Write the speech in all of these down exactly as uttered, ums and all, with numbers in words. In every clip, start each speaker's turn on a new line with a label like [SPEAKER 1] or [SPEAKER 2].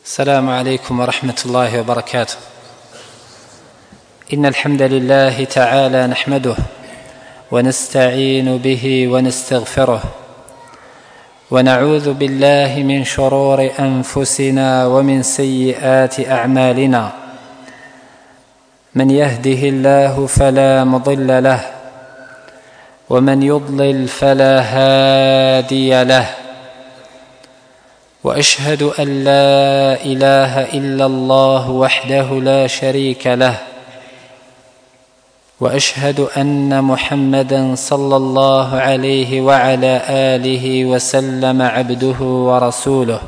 [SPEAKER 1] السلام عليكم ورحمة الله وبركاته. إن الحمد لله تعالى نحمده ونستعين به ونستغفره، ونعوذ بالله من شرور أنفسنا ومن سيئات أعمالنا. من يهده الله فلا مضل له، ومن يضلل فلا هادي له، وأشهد أن لا إله إلا الله وحده لا شريك له، وأشهد أن محمدًا صلى الله عليه وعلى آله وسلم عبده ورسوله.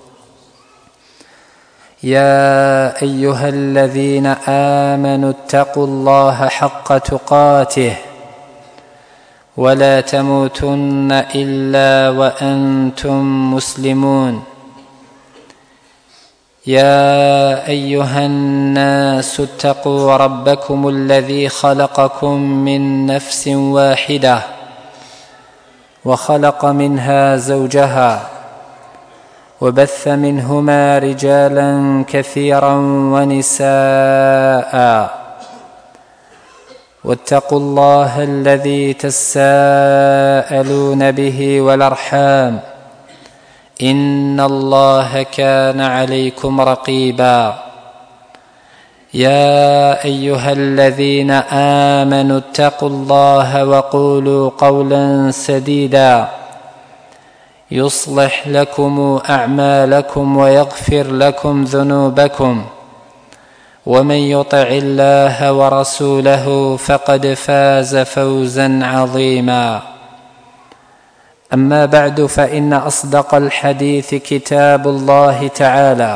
[SPEAKER 1] يا أيها الذين آمنوا اتقوا الله حق تقاته ولا تموتن إلا وأنتم مسلمون. يا أيها الناس اتقوا ربكم الذي خلقكم من نفس واحدة، وخلق منها زوجها، وبث منهما رجالا كثيرا ونساء. واتقوا الله الذي تساءلون به والأرحام، إن الله كان عليكم رقيبا. يا أيها الذين آمنوا اتقوا الله وقولوا قولا سديدا يصلح لكم أعمالكم ويغفر لكم ذنوبكم، ومن يطع الله ورسوله فقد فاز فوزا عظيما. أما بعد، فإن أصدق الحديث كتاب الله تعالى،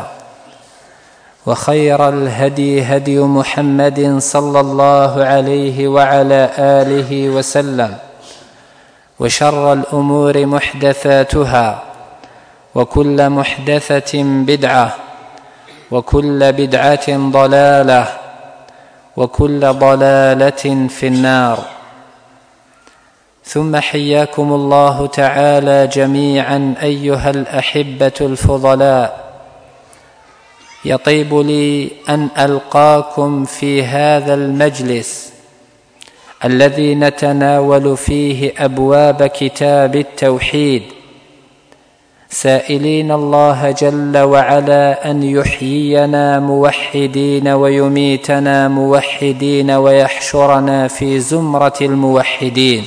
[SPEAKER 1] وخير الهدي هدي محمد صلى الله عليه وعلى آله وسلم، وشر الأمور محدثاتها، وكل محدثة بدعة، وكل بدعة ضلالة، وكل ضلالة في النار. ثم حياكم الله تعالى جميعا أيها الأحبة الفضلاء. يطيب لي أن ألقاكم في هذا المجلس الذي نتناول فيه أبواب كتاب التوحيد، سائلين الله جل وعلا أن يحيينا موحدين ويميتنا موحدين ويحشرنا في زمرة الموحدين.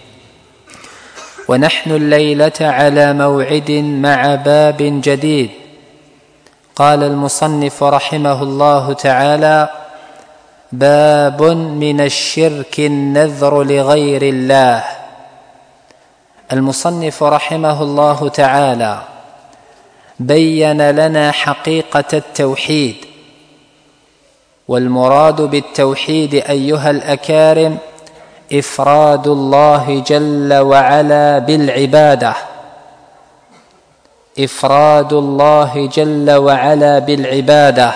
[SPEAKER 1] ونحن الليلة على موعد مع باب جديد. قال المصنف رحمه الله تعالى: باب من الشرك النذر لغير الله. المصنف رحمه الله تعالى بين لنا حقيقة التوحيد، والمراد بالتوحيد أيها الأكارم إفراد الله جل وعلا بالعبادة، إفراد الله جل وعلا بالعبادة.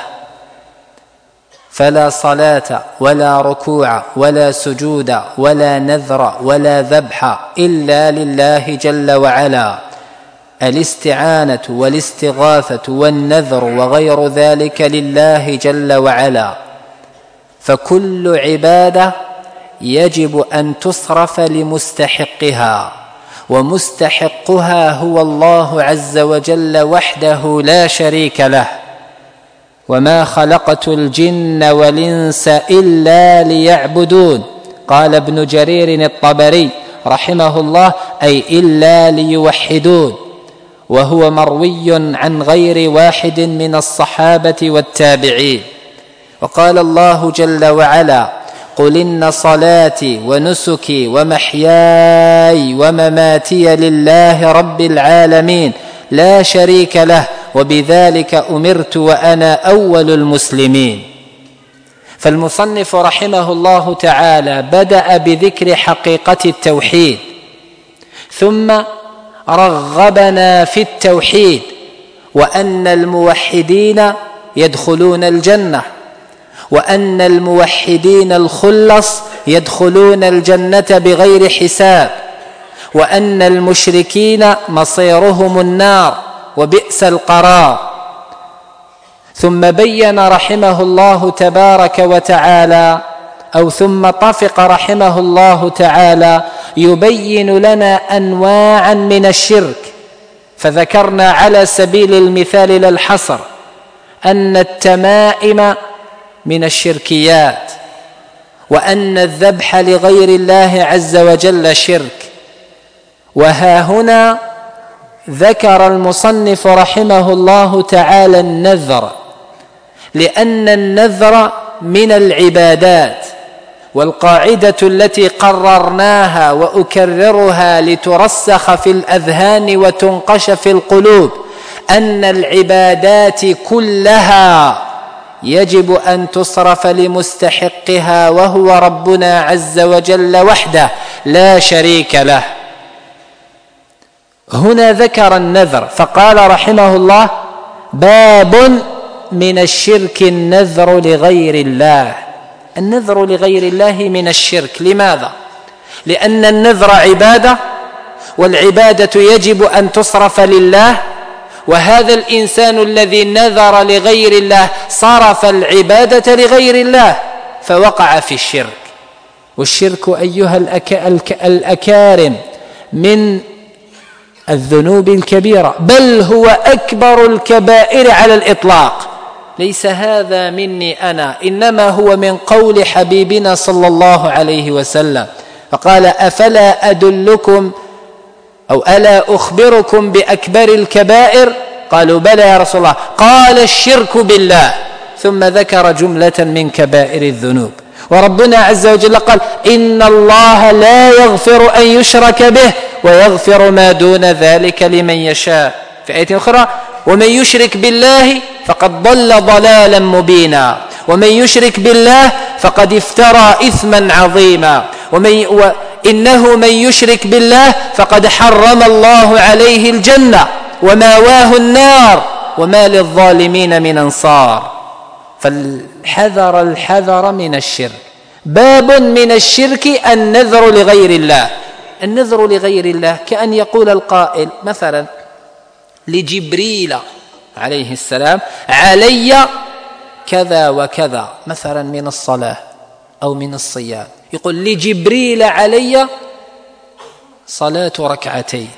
[SPEAKER 1] فلا صلاة ولا ركوع ولا سجود ولا نذر ولا ذبح إلا لله جل وعلا. الاستعانة والاستغاثة والنذر وغير ذلك لله جل وعلا. فكل عبادة يجب أن تصرف لمستحقها، ومستحقها هو الله عز وجل وحده لا شريك له. وما خلقت الجن والإنس إلا ليعبدون. قال ابن جرير الطبري رحمه الله: أي إلا ليوحدون. وهو مروي عن غير واحد من الصحابة والتابعين. وقال الله جل وعلا: قل إن صلاتي ونسكي ومحياي ومماتي لله رب العالمين لا شريك له، وبذلك أمرت وأنا أول المسلمين. فالمصنف رحمه الله تعالى بدأ بذكر حقيقة التوحيد، ثم رغبنا في التوحيد، وأن الموحدين يدخلون الجنة، وأن الموحدين الخلص يدخلون الجنة بغير حساب، وأن المشركين مصيرهم النار وبئس القرار. ثم بين رحمه الله تبارك وتعالى، أو ثم طفق رحمه الله تعالى يبين لنا أنواعا من الشرك، فذكرنا على سبيل المثال لا الحصر أن التمائم من الشركيات، وأن الذبح لغير الله عز وجل شرك. وها هنا ذكر المصنف رحمه الله تعالى النذر، لأن النذر من العبادات، والقاعدة التي قررناها وأكررها لترسخ في الأذهان وتنقش في القلوب أن العبادات كلها يجب أن تصرف لمستحقها، وهو ربنا عز وجل وحده لا شريك له. هنا ذكر النذر فقال رحمه الله: باب من الشرك النذر لغير الله. النذر لغير الله من الشرك. لماذا؟ لأن النذر عبادة، والعبادة يجب أن تصرف لله، وهذا الإنسان الذي نذر لغير الله صرف العبادة لغير الله فوقع في الشرك. والشرك أيها الأك... الك... الأكارم من الذنوب الكبيرة، بل هو أكبر الكبائر على الإطلاق. ليس هذا مني أنا، إنما هو من قول حبيبنا صلى الله عليه وسلم، فقال: أفلا أدلكم أو ألا أخبركم بأكبر الكبائر؟ قالوا: بلى يا رسول الله. قال: الشرك بالله، ثم ذكر جملة من كبائر الذنوب. وربنا عز وجل قال: إن الله لا يغفر أن يشرك به ويغفر ما دون ذلك لمن يشاء. في آية أخرى: ومن يشرك بالله فقد ضل ضلالا مبينا، ومن يشرك بالله فقد افترى إثما عظيما، ومن وإنه من يشرك بالله فقد حرم الله عليه الجنة وماواه النار وما للظالمين من أنصار. فالحذر الحذر من الشرك. باب من الشرك النذر لغير الله. النذر لغير الله كأن يقول القائل مثلا لجبريل عليه السلام: علي كذا وكذا، مثلا من الصلاة أو من الصيام، يقول لجبريل علي صلاة ركعتين،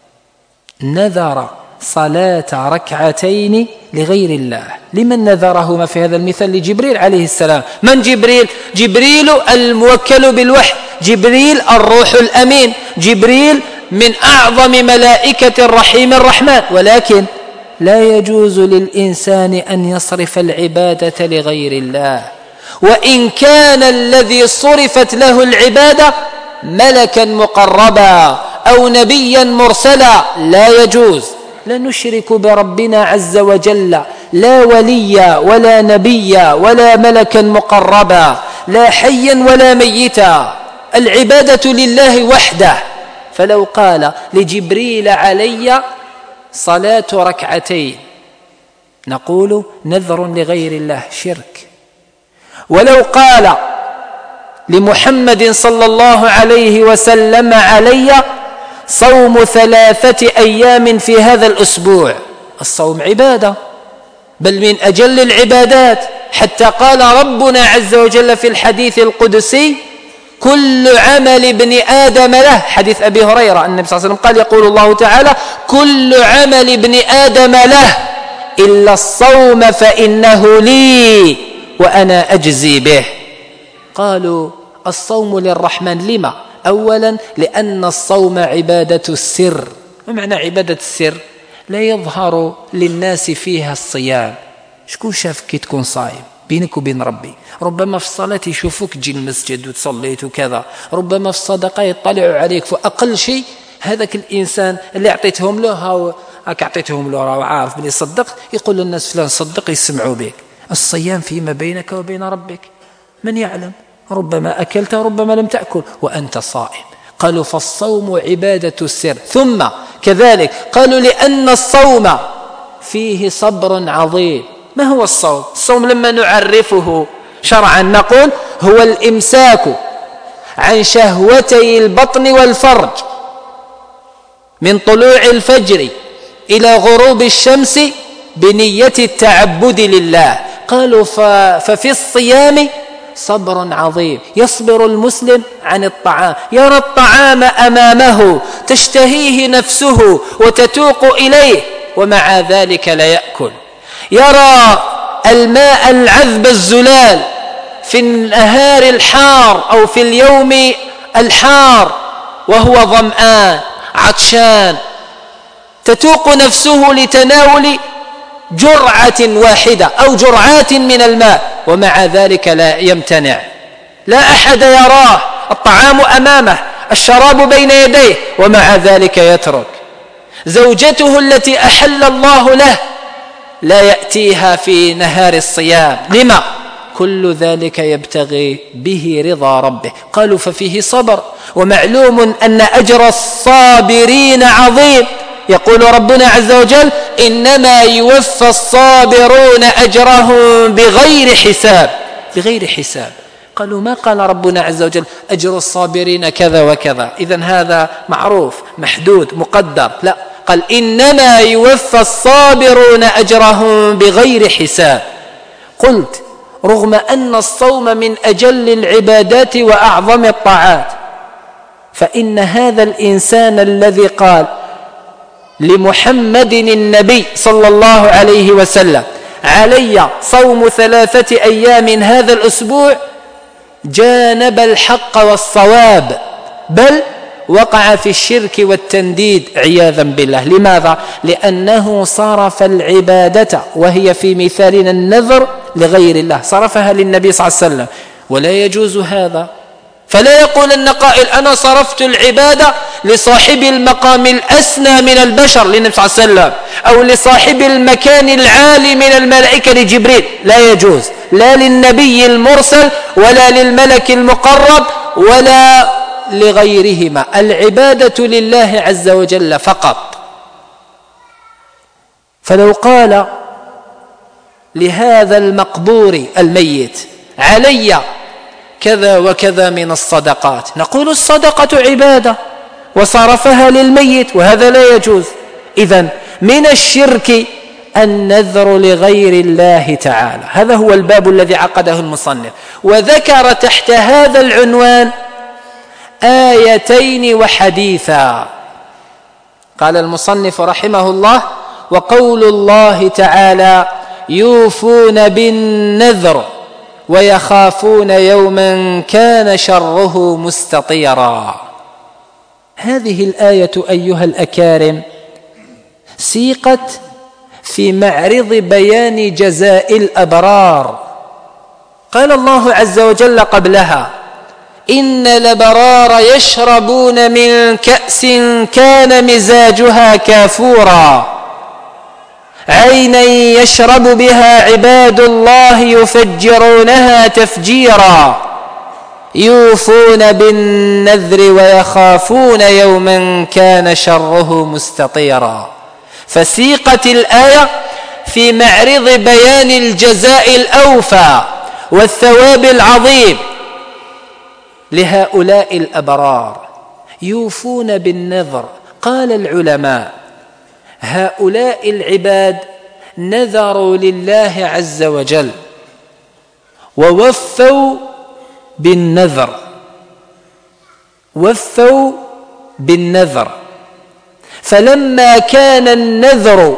[SPEAKER 1] نذر صلاة ركعتين لغير الله. لمن نذرهما في هذا المثال؟ لجبريل عليه السلام. من جبريل؟ جبريل الموكل بالوحي، جبريل الروح الأمين، جبريل من أعظم ملائكة الرحيم الرحمن. ولكن لا يجوز للإنسان أن يصرف العبادة لغير الله، وإن كان الذي صرفت له العبادة ملكا مقربا أو نبيا مرسلا، لا يجوز. لا نشرك بربنا عز وجل لا وليا ولا نبيا ولا ملكا مقربا، لا حيا ولا ميتا، العبادة لله وحده. فلو قال لجبريل علي صلاة ركعتين، نقول نذر لغير الله شرك. ولو قال لمحمد صلى الله عليه وسلم علي صوم ثلاثة أيام في هذا الأسبوع، الصوم عبادة، بل من أجل العبادات، حتى قال ربنا عز وجل في الحديث القدسي: كل عمل ابن آدم له. حديث أبي هريرة النبي صلى الله عليه وسلم قال: يقول الله تعالى: كل عمل ابن آدم له إلا الصوم فإنه لي وأنا أجزي به. قالوا: الصوم للرحمن. لما؟ أولا لأن الصوم عبادة السر. ما معنى عبادة السر؟ لا يظهر للناس فيها الصيام. شكون شافك كي تكون صايم؟ بينك وبين ربي. ربما في الصلاة يشوفوك تجي المسجد وتصليت وكذا، ربما في الصدقة يطلعوا عليك، فأقل شيء هذاك الإنسان اللي أعطيتهم له هاو هاك أعطيتهم له راه عارف بلي صدقت، يقول للناس فلان صدق، يسمعوا بك. الصيام فيما بينك وبين ربك، من يعلم؟ ربما أكلت ربما لم تأكل وأنت صائم. قالوا: فالصوم عبادة السر. ثم كذلك قالوا: لأن الصوم فيه صبر عظيم. ما هو الصوم؟ الصوم لما نعرفه شرعا نقول: هو الإمساك عن شهوتي البطن والفرج من طلوع الفجر إلى غروب الشمس بنية التعبد لله. قالوا ففي الصيام صبر عظيم، يصبر المسلم عن الطعام، يرى الطعام أمامه تشتهيه نفسه وتتوق إليه ومع ذلك لا يأكل، يرى الماء العذب الزلال في النهار الحار أو في اليوم الحار وهو ظمآن عطشان، تتوق نفسه لتناول جرعة واحدة أو جرعات من الماء ومع ذلك لا يمتنع، لا أحد يراه، الطعام أمامه، الشراب بين يديه ومع ذلك يترك. زوجته التي أحل الله له لا يأتيها في نهار الصيام، لما؟ كل ذلك يبتغي به رضا ربه. قالوا ففيه صبر، ومعلوم أن أجر الصابرين عظيم. يقول ربنا عز وجل إنما يوفى الصابرون أجرهم بغير حساب. بغير حساب. قالوا ما قال ربنا عز وجل أجر الصابرين كذا وكذا، إذن هذا معروف محدود مقدر، لا، قال إنما يوفى الصابرون أجرهم بغير حساب. قلت رغم أن الصوم من أجل العبادات وأعظم الطاعات، فإن هذا الإنسان الذي قال لمحمد النبي صلى الله عليه وسلم علي صوم ثلاثة أيام هذا الأسبوع جانب الحق والصواب، بل وقع في الشرك والتنديد عياذا بالله. لماذا؟ لأنه صرف العبادة وهي في مثالنا النذر لغير الله، صرفها للنبي صلى الله عليه وسلم، ولا يجوز هذا. فلا يقول أن قائل أنا صرفت العبادة لصاحب المقام الأسنى من البشر للنبي صلى الله عليه وسلم، أو لصاحب المكان العالي من الملائكة لجبريل، لا يجوز، لا للنبي المرسل ولا للملك المقرب ولا لغيرهما. العبادة لله عز وجل فقط. فلو قال لهذا المقبور الميت علي كذا وكذا من الصدقات، نقول الصدقة عبادة وصرفها للميت وهذا لا يجوز. إذن من الشرك النذر لغير الله تعالى. هذا هو الباب الذي عقده المصنف، وذكر تحت هذا العنوان آيتين وحديثا. قال المصنف رحمه الله وقول الله تعالى يوفون بالنذر ويخافون يوما كان شره مستطيرا. هذه الآية أيها الأكارم سيقت في معرض بيان جزاء الأبرار. قال الله عز وجل قبلها إن الأبرار يشربون من كأس كان مزاجها كافورا عينا يشرب بها عباد الله يفجرونها تفجيرا يوفون بالنذر ويخافون يوما كان شره مستطيرا. فسيقت الآية في معرض بيان الجزاء الأوفى والثواب العظيم لهؤلاء الأبرار يوفون بالنذر. قال العلماء هؤلاء العباد نذروا لله عز وجل ووفوا بالنذر، وفوا بالنذر، فلما كان النذر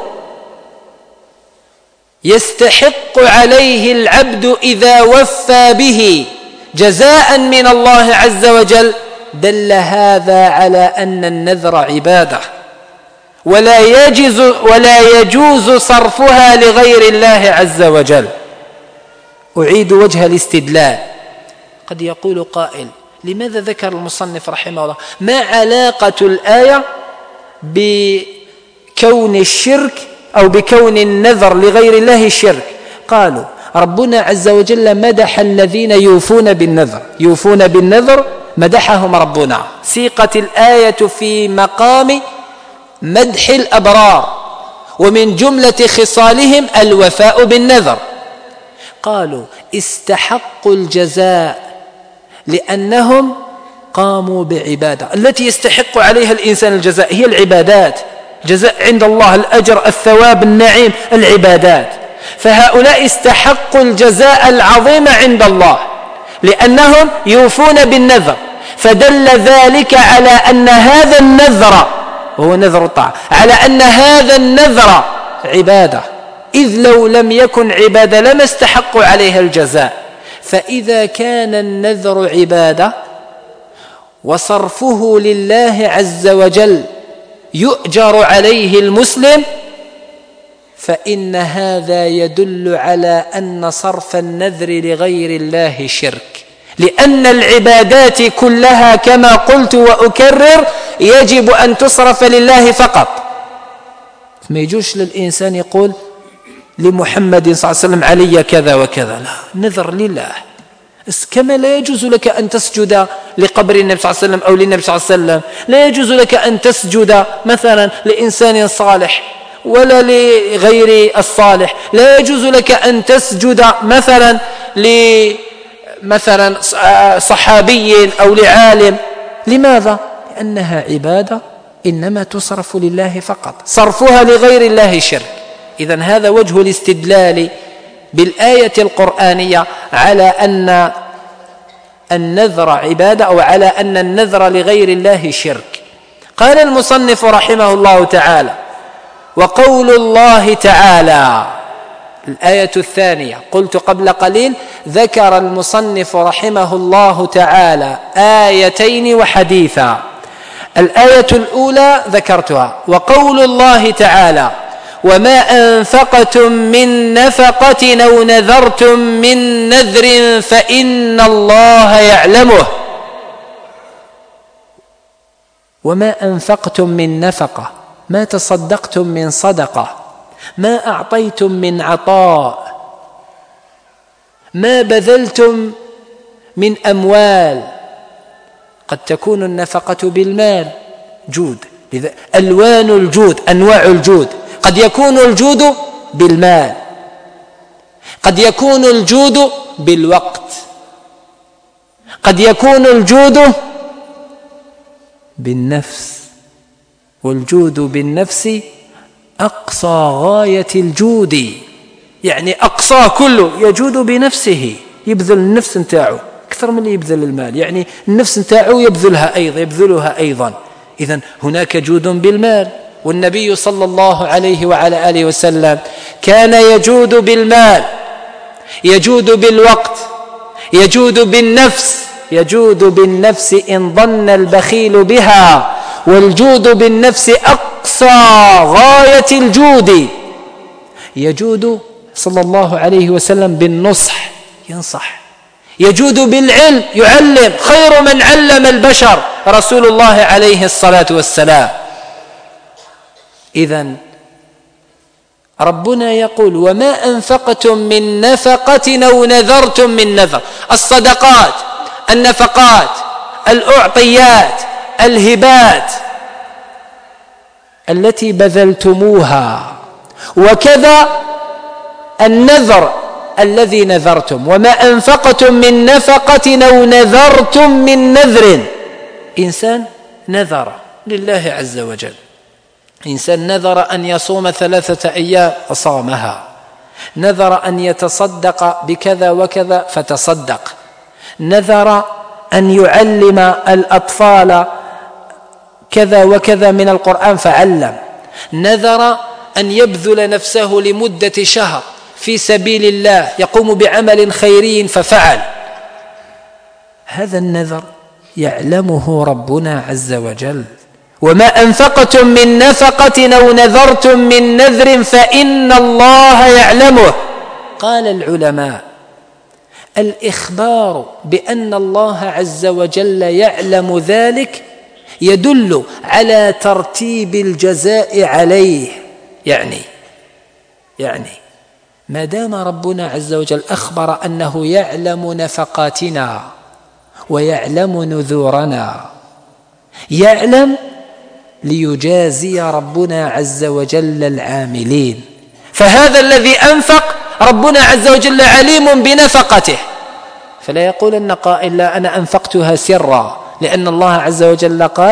[SPEAKER 1] يستحق عليه العبد إذا وفى به جزاء من الله عز وجل دل هذا على أن النذر عبادة ولا يجوز ولا يجوز صرفها لغير الله عز وجل. أعيد وجه الاستدلال. قد يقول قائل لماذا ذكر المصنف رحمه الله ما علاقة الآية بكون الشرك أو بكون النذر لغير الله الشرك؟ قالوا ربنا عز وجل مدح الذين يوفون بالنذر، يوفون بالنذر مدحهم ربنا، سيقت الآية في مقام مدح الأبرار ومن جملة خصالهم الوفاء بالنذر. قالوا استحقوا الجزاء لأنهم قاموا بعبادة التي يستحق عليها الإنسان الجزاء هي العبادات، جزاء عند الله، الأجر، الثواب، النعيم، العبادات. فهؤلاء استحقوا الجزاء العظيم عند الله لأنهم يوفون بالنذر، فدل ذلك على أن هذا النذر وهو نذر الطاعة، على أن هذا النذر عبادة، إذ لو لم يكن عبادة لما استحقوا عليها الجزاء. فإذا كان النذر عبادة وصرفه لله عز وجل يؤجر عليه المسلم، فإن هذا يدل على أن صرف النذر لغير الله شرك، لأن العبادات كلها كما قلت وأكرر يجب أن تصرف لله فقط. ما يجوش للإنسان يقول لمحمد صلى الله عليه وسلم علي كذا وكذا، لا، نذر لله. كما لا يجوز لك أن تسجد لقبر النبي صلى الله عليه وسلم أو للنبي صلى الله عليه وسلم، لا يجوز لك أن تسجد مثلا لإنسان صالح ولا لغير الصالح، لا يجوز لك أن تسجد مثلا لمثلا صحابي أو لعالم. لماذا؟ لأنها عبادة إنما تصرف لله فقط، صرفها لغير الله شرك. إذن هذا وجه الاستدلال بالآية القرآنية على أن النذر عبادة، أو على أن النذر لغير الله شرك. قال المصنف رحمه الله تعالى: وقول الله تعالى، الآية الثانية. قلت قبل قليل ذكر المصنف رحمه الله تعالى آيتين وحديثا. الآية الأولى ذكرتها، وقول الله تعالى: وما أنفقتم من نفقة أو نذرتم من نذر فإن الله يعلمه. وما أنفقتم من نفقة، ما تصدقتم من صدقة، ما أعطيتم من عطاء، ما بذلتم من أموال. قد تكون النفقة بالمال جود، ألوان الجود، أنواع الجود. قد يكون الجود بالمال، قد يكون الجود بالوقت، قد يكون الجود بالنفس. والجود بالنفس أقصى غاية الجود، يعني أقصى كله يجود بنفسه، يبذل النفس نتاعه أكثر من اللي يبذل المال، يعني النفس نتاعه يبذلها أيضا يبذلها أيضا. إذن هناك جود بالمال، والنبي صلى الله عليه وعلى آله وسلم كان يجود بالمال، يجود بالوقت، يجود بالنفس. يجود بالنفس إن ظن البخيل بها، والجود بالنفس أقصى غاية الجود. يجود صلى الله عليه وسلم بالنصح، ينصح. يجود بالعلم، يعلم. خير من علم البشر رسول الله عليه الصلاة والسلام. إذن ربنا يقول: وما أنفقتم من نفقة أو نذرتم من نذر. الصدقات، النفقات، الأعطيات، الهبات التي بذلتموها، وكذا النذر الذي نذرتم. وما أنفقتم من نفقة أو نذرتم من نذر. إنسان نذر لله عز وجل، إنسان نذر أن يصوم ثلاثة أيام فصامها، نذر أن يتصدق بكذا وكذا فتصدق، نذر أن يعلم الأطفال كذا وكذا من القرآن فعلم، نذر أن يبذل نفسه لمدة شهر في سبيل الله يقوم بعمل خيري ففعل. هذا النذر يعلمه ربنا عز وجل. وما أنفقتم من نفقة أو نذرتم من نذر فإن الله يعلمه. قال العلماء: الإخبار بأن الله عز وجل يعلم ذلك يدل على ترتيب الجزاء عليه. يعني يعني ما دام ربنا عز وجل أخبر أنه يعلم نفقاتنا ويعلم نذورنا، يعلم ليجازي ربنا عز وجل العاملين. فهذا الذي أنفق ربنا عز وجل عليم بنفقته، فلا يقولن قائل: لا أنا أنفقتها سرا، لأن الله عز وجل قال: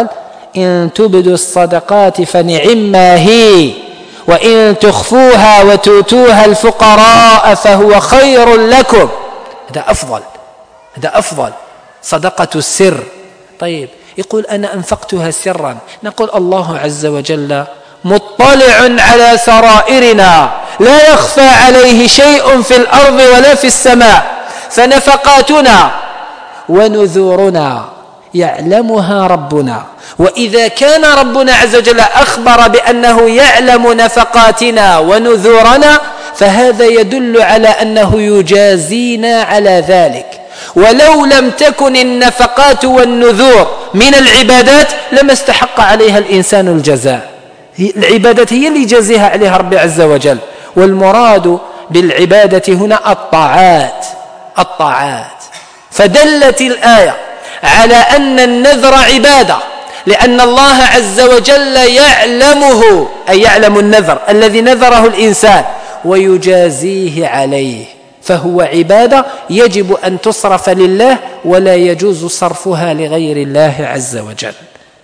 [SPEAKER 1] إن تبدوا الصدقات فنعما هي وإن تخفوها وتؤتوها الفقراء فهو خير لكم. هذا أفضل، هذا أفضل صدقة السر. طيب يقول أنا أنفقتها سرا، نقول الله عز وجل مطلع على سرائرنا لا يخفى عليه شيء في الأرض ولا في السماء، فنفقاتنا ونذورنا يعلمها ربنا. وإذا كان ربنا عز وجل أخبر بأنه يعلم نفقاتنا ونذورنا فهذا يدل على أنه يجازينا على ذلك. ولو لم تكن النفقات والنذور من العبادات لما استحق عليها الإنسان الجزاء. العبادات هي اللي يجازيها عليها رب عز وجل. والمراد بالعبادة هنا الطاعات، الطاعات. فدلت الآية على أن النذر عبادة، لأن الله عز وجل يعلمه، أي يعلم النذر الذي نذره الإنسان ويجازيه عليه، فهو عبادة يجب أن تصرف لله ولا يجوز صرفها لغير الله عز وجل.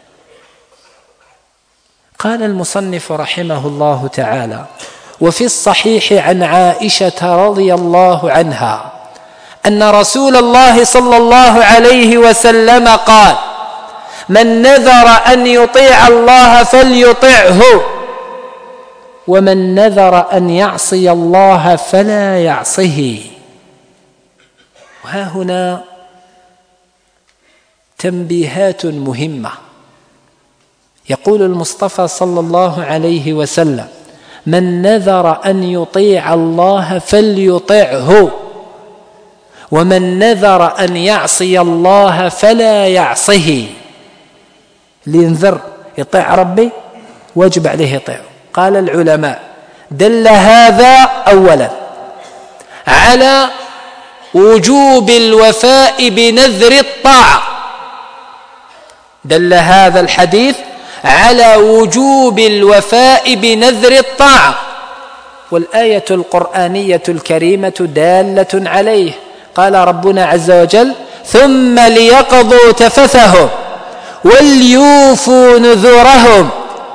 [SPEAKER 1] قال المصنف رحمه الله تعالى: وفي الصحيح عن عائشة رضي الله عنها أن رسول الله صلى الله عليه وسلم قال: من نذر أن يطيع الله فليطعه، ومن نذر أن يعصي الله فلا يعصه. وها هنا تنبيهات مهمة. يقول المصطفى صلى الله عليه وسلم: من نذر أن يطيع الله فليطعه، ومن نذر أن يعصي الله فلا يعصه. لينذر يطيع ربي واجب عليه يطيعه. قال العلماء: دل هذا أولا على وجوب الوفاء بنذر الطاعة، دل هذا الحديث على وجوب الوفاء بنذر الطاعة، والآية القرآنية الكريمة دالة عليه. قال ربنا عز وجل: ثم ليقضوا تفثهم وليوفوا نذورهم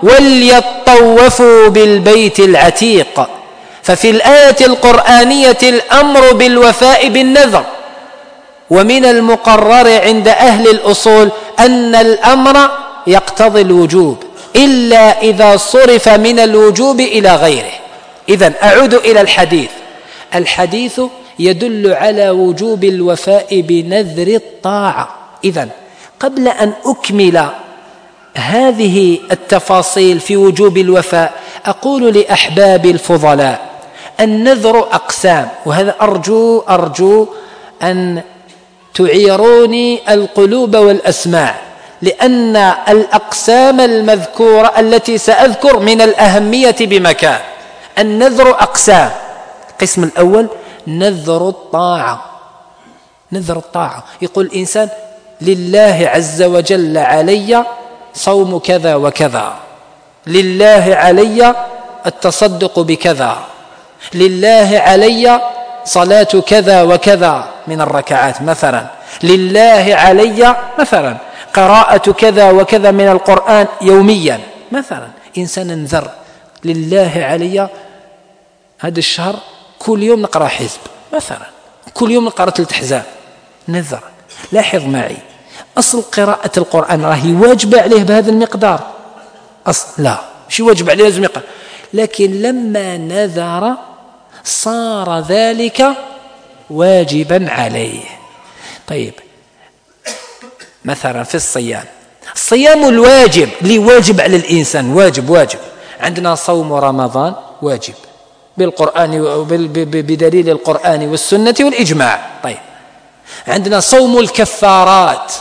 [SPEAKER 1] وليطوفوا بالبيت العتيق. ففي الآية القرآنية الأمر بالوفاء بالنذر، ومن المقرر عند أهل الأصول أن الأمر يقتضي الوجوب إلا إذا صرف من الوجوب إلى غيره. إذن أعود إلى الحديث. الحديث يدل على وجوب الوفاء بنذر الطاعة. إذن قبل أن أكمل هذه التفاصيل في وجوب الوفاء أقول لأحبابي الفضلاء: النذر أقسام، وهذا أرجو أرجو أن تعيروني القلوب والأسماع، لأن الأقسام المذكورة التي سأذكر من الأهمية بمكان. النذر أقسام: القسم الأول نذر الطاعة. نذر الطاعة يقول الإنسان: لله عز وجل علي صوم كذا وكذا، لله علي التصدق بكذا، لله علي صلاة كذا وكذا من الركعات مثلا، لله علي مثلا قراءة كذا وكذا من القرآن يوميا مثلا. إنسان انذر: لله علي هذا الشهر كل يوم نقرأ حزب مثلا، كل يوم نقرأ ثلاث أحزاب. نذر. لاحظ معي، أصل قراءة القرآن راهي واجب عليه بهذا المقدار، أصل لا مش واجب عليه هذا المقدار، لكن لما نذر صار ذلك واجبا عليه. طيب مثلا في الصيام، الصيام الواجب اللي واجب على الإنسان، واجب واجب. عندنا صوم رمضان واجب بالقرآن بدليل القرآن والسنة والإجماع. طيب عندنا صوم الكفارات،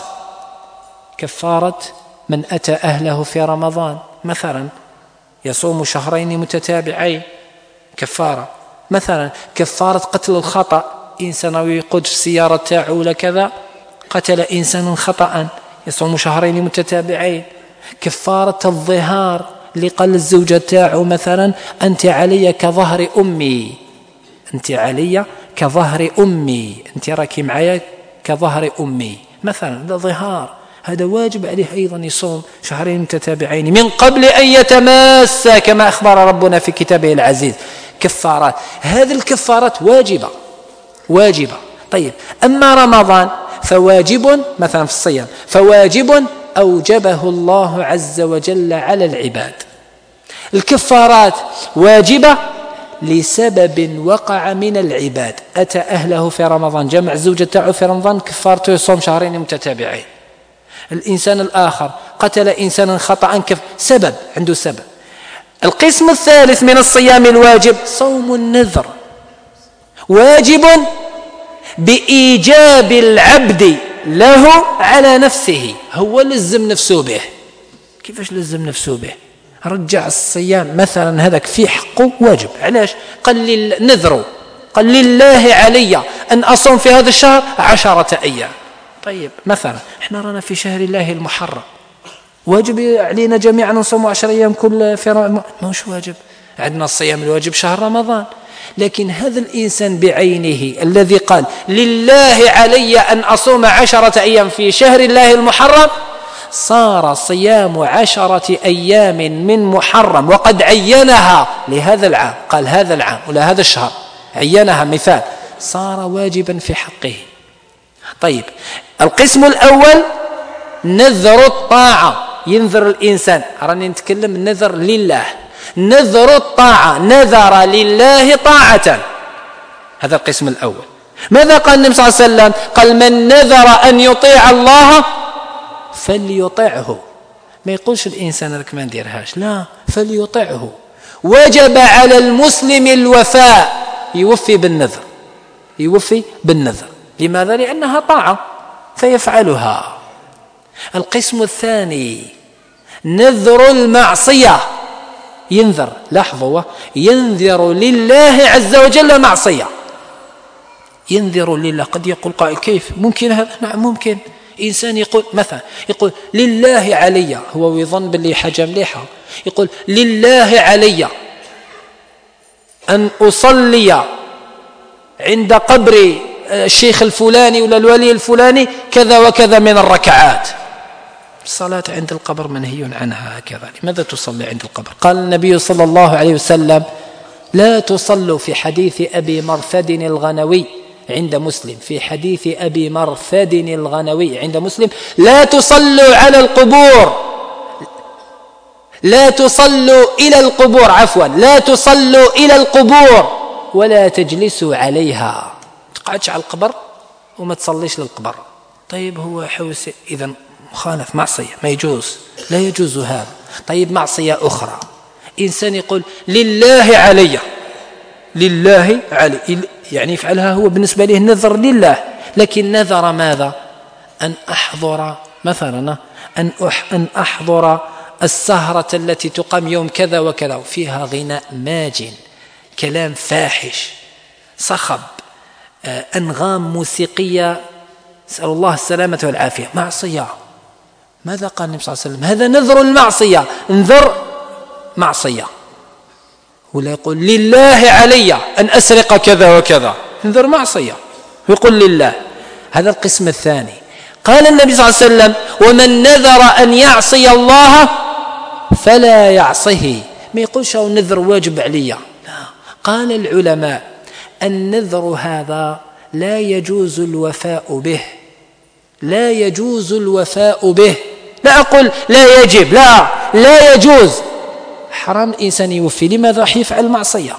[SPEAKER 1] كفارة من أتى أهله في رمضان مثلا يصوم شهرين متتابعين كفارة. مثلا كفارة قتل الخطأ، إنسان يقود في السيارة تاعه ولا كذا، قتل إنسان خطأ يصوم شهرين متتابعين. كفارة الظهار اللي قال الزوجة تاعه مثلا: أنت علي كظهر أمي، أنت علي كظهر أمي، أنت راكي معايا كظهر أمي مثلا، هذا ظهار. هذا واجب عليه أيضا يصوم شهرين متتابعين من قبل أن يتماس كما أخبر ربنا في كتابه العزيز. كفارات، هذه الكفارات واجبة واجبة. طيب أما رمضان فواجب مثلا في الصيام، فواجب أوجبه الله عز وجل على العباد. الكفارات واجبة لسبب وقع من العباد، أتى أهله في رمضان، جمع الزوجة تاعه في رمضان، كفارته يصوم شهرين متتابعين. الإنسان الآخر قتل إنسانا خطأ، كف سبب، عنده سبب. القسم الثالث من الصيام الواجب صوم النذر، واجب بإيجاب العبد له على نفسه، هو لزم نفسه به. كيفاش لزم نفسه به؟ رجع الصيام مثلا، هذاك في حقه واجب. علاش؟ قال لي نذره، قال لله علي أن أصوم في هذا الشهر عشرة أيام. طيب مثلا احنا رانا في شهر الله المحرم، واجب علينا جميعا نصوم عشر أيام كل في رمضان؟ مش واجب، عندنا الصيام الواجب شهر رمضان. لكن هذا الإنسان بعينه الذي قال لله علي أن أصوم عشرة أيام في شهر الله المحرم، صار صيام عشرة أيام من محرم وقد عينها لهذا العام، قال هذا العام ولا هذا الشهر عينها مثال، صار واجبا في حقه. طيب القسم الأول نذر الطاعة، ينذر الإنسان، راني نتكلم نذر لله، نذر الطاعة، نذر لله طاعة، هذا القسم الأول. ماذا قال النبي صلى الله عليه وسلم؟ قال من نذر أن يطيع الله فليطعه. ما يقولش الإنسان لك ما نديرهاش، لا، فليطعه. وجب على المسلم الوفاء، يوفي بالنذر، يوفي بالنذر. لماذا؟ لأنها طاعة فيفعلها. القسم الثاني نذر المعصية، ينذر، لاحظوا، ينذر لله عز وجل معصية، ينذر لله. قد يقول قائل كيف ممكن هذا؟ نعم ممكن. إنسان يقول مثلا، يقول لله علي، هو يظن باللي حاجة مليحة، يقول لله علي أن أصلي عند قبر الشيخ الفلاني ولا الولي الفلاني كذا وكذا من الركعات. الصلاة عند القبر منهي عنها هكذا، لماذا تصلي عند القبر؟ قال النبي صلى الله عليه وسلم لا تصلوا، في حديث أبي مرثد الغنوي عند مسلم، في حديث أبي مرثد الغنوي عند مسلم، لا تصلوا على القبور، لا تصلوا إلى القبور، عفوا لا تصلوا إلى القبور ولا تجلسوا عليها. تقعدش على القبر وما تصليش للقبر. طيب هو حوس، إذن مخالف، معصية، ما يجوز، لا يجوز هذا. طيب معصية أخرى، إنسان يقول لله علي، لله علي، يعني يفعلها هو بالنسبة له نذر لله، لكن نذر ماذا؟ أن أحضر مثلا، أن أن أحضر السهرة التي تقام يوم كذا وكذا، وفيها غناء ماجن، كلام فاحش، صخب، أنغام موسيقية، نسأل الله السلامة والعافية، معصية. ماذا قال النبي صلى الله عليه وسلم؟ هذا نذر المعصية، انذر معصية. ولا يقول لله علي أن أسرق كذا وكذا، انذر معصية، يقول لله. هذا القسم الثاني. قال النبي صلى الله عليه وسلم ومن نذر أن يعصي الله فلا يعصه. ما يقولش هو نذر واجب علي، لا. قال العلماء النذر هذا لا يجوز الوفاء به، لا يجوز الوفاء به. لا أقول لا يجب، لا لا يجوز، حرام الإنسان يوفي. لماذا؟ راح يفعل معصية،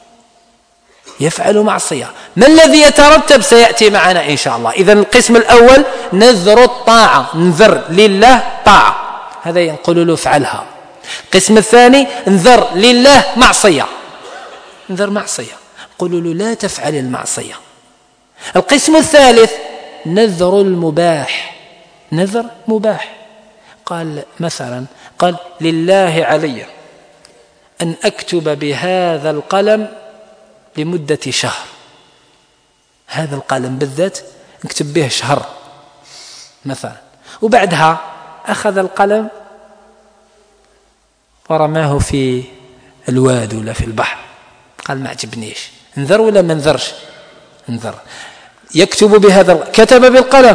[SPEAKER 1] يفعل معصية. ما الذي يترتب سيأتي معنا إن شاء الله. إذن القسم الأول نذر الطاعة، نذر لله طاعة، هذا ينقل له افعلها. القسم الثاني نذر لله معصية، نذر معصية، قولوا له لا تفعل المعصية. القسم الثالث نذر المباح، نذر مباح. قال مثلا، قال لله علي أن أكتب بهذا القلم لمدة شهر، هذا القلم بالذات نكتب به شهر مثلا، وبعدها أخذ القلم ورماه في الواد ولا في البحر، قال ما عجبنيش. انذر ولا ما انذرش؟ انذر. يكتب بهذا، كتب بالقلم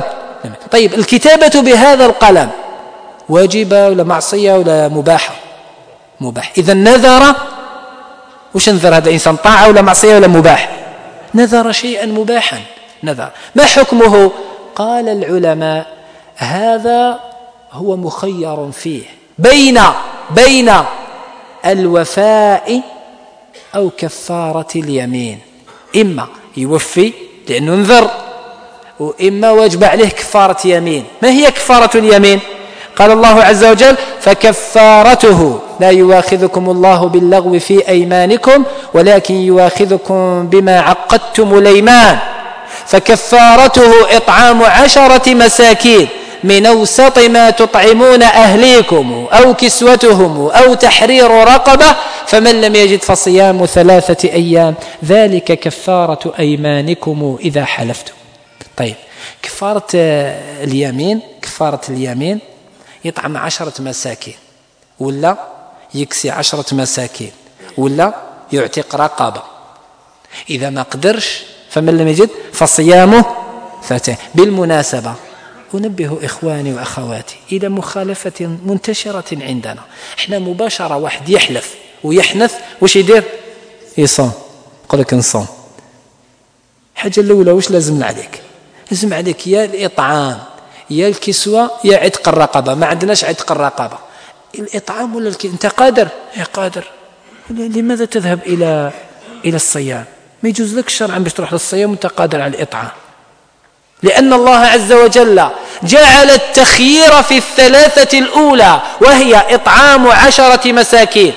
[SPEAKER 1] طيب الكتابة بهذا القلم واجبة ولا معصية ولا مباحة؟ مباح. إذا نذر، وش نذر هذا الإنسان؟ طاعة ولا معصية ولا مباح؟ نذر شيئا مباحا. نذر ما حكمه؟ قال العلماء هذا هو مخير فيه بين بين الوفاء أو كفارة اليمين. إما يوفي لأنه نذر، وإما واجب عليه كفارة يمين. ما هي كفارة اليمين؟ قال الله عز وجل فكفارته لا يواخذكم الله باللغو في أيمانكم ولكن يواخذكم بما عقدتم الأيمان فكفارته إطعام عشرة مساكين من أوسط ما تطعمون أهليكم أو كسوتهم أو تحرير رقبة فمن لم يجد فصيام ثلاثة أيام ذلك كفارة أيمانكم إذا حلفتم. طيب كفارة اليمين، كفارة اليمين يطعم عشرة مساكين ولا يكسي عشرة مساكين ولا يعتق رقبة. إذا ما قدرش فمن لم يجد فصيامه ثلاثة. بالمناسبة أنبه إخواني وأخواتي إلى مخالفة منتشرة عندنا. إحنا مباشرة واحد يحلف ويحنث وش يدير؟ يصوم. يقول لك نصوم. حاجة الأولى وش لازم عليك؟ لازم عليك يا الإطعام يا الكسوة يا عتق الرقبة. ما عندناش عتق الرقبة. الإطعام ولا الكسوة؟ أنت قادر؟ يا قادر. لماذا تذهب إلى إلى الصيام؟ ما يجوز لك شرعا باش تروح للصيام وأنت قادر على الإطعام، لأن الله عز وجل جعل التخيير في الثلاثة الأولى وهي إطعام عشرة مساكين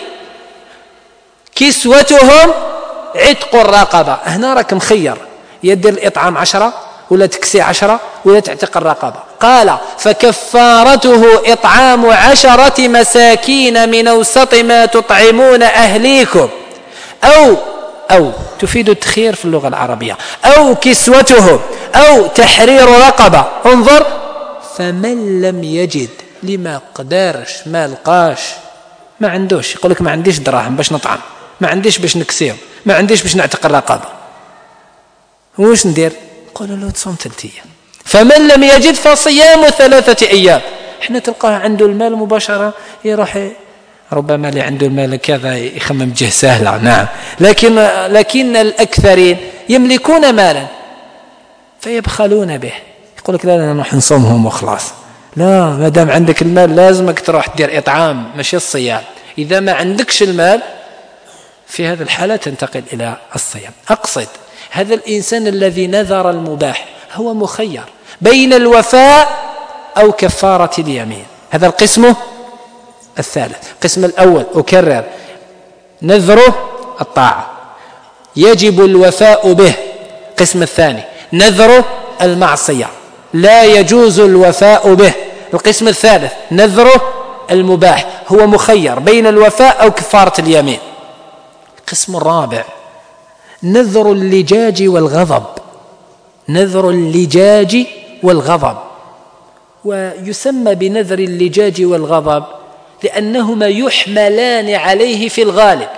[SPEAKER 1] كسوتهم عتق الرقبة. هنا راك مخير يدير الإطعام عشرة ولا تكسي عشرة ولا تعتق الرقبة. قال فكفارته إطعام عشرة مساكين من أوسط ما تطعمون أهليكم أو أو تفيد التخيير في اللغة العربية أو كسوتهم أو تحرير رقبة. انظر فمن لم يجد لما قدرش ما لقاش ما عندوش يقول لك ما عنديش دراهم باش نطعم، ما عنديش باش نكسيهم، ما عنديش باش نعتق الرقبة، وش ندير؟ قولوا له تصوم ثلاثة أيام. فمن لم يجد فصيام ثلاثة أيام. احنا تلقاه عنده المال مباشرة يروح، ربما اللي عنده المال كذا يخمم جهة سهلة نعم، لكن لكن الأكثرين يملكون مالا فيبخلون به. يقول لك لا لا نروح نصومهم وخلاص. لا، ما دام عندك المال لازمك تروح تدير إطعام ماشي الصيام. إذا ما عندكش المال في هذه الحالة تنتقل إلى الصيام. أقصد هذا الإنسان الذي نذر المباح هو مخير بين الوفاء أو كفارة اليمين. هذا القسم الثالث. القسم الأول أكرر نذره الطاعة يجب الوفاء به. القسم الثاني نذره المعصية لا يجوز الوفاء به. القسم الثالث نذره المباح هو مخير بين الوفاء أو كفارة اليمين. القسم الرابع نذر اللجاج والغضب. نذر اللجاج والغضب، ويسمى بنذر اللجاج والغضب لأنهما يحملان عليه في الغالب.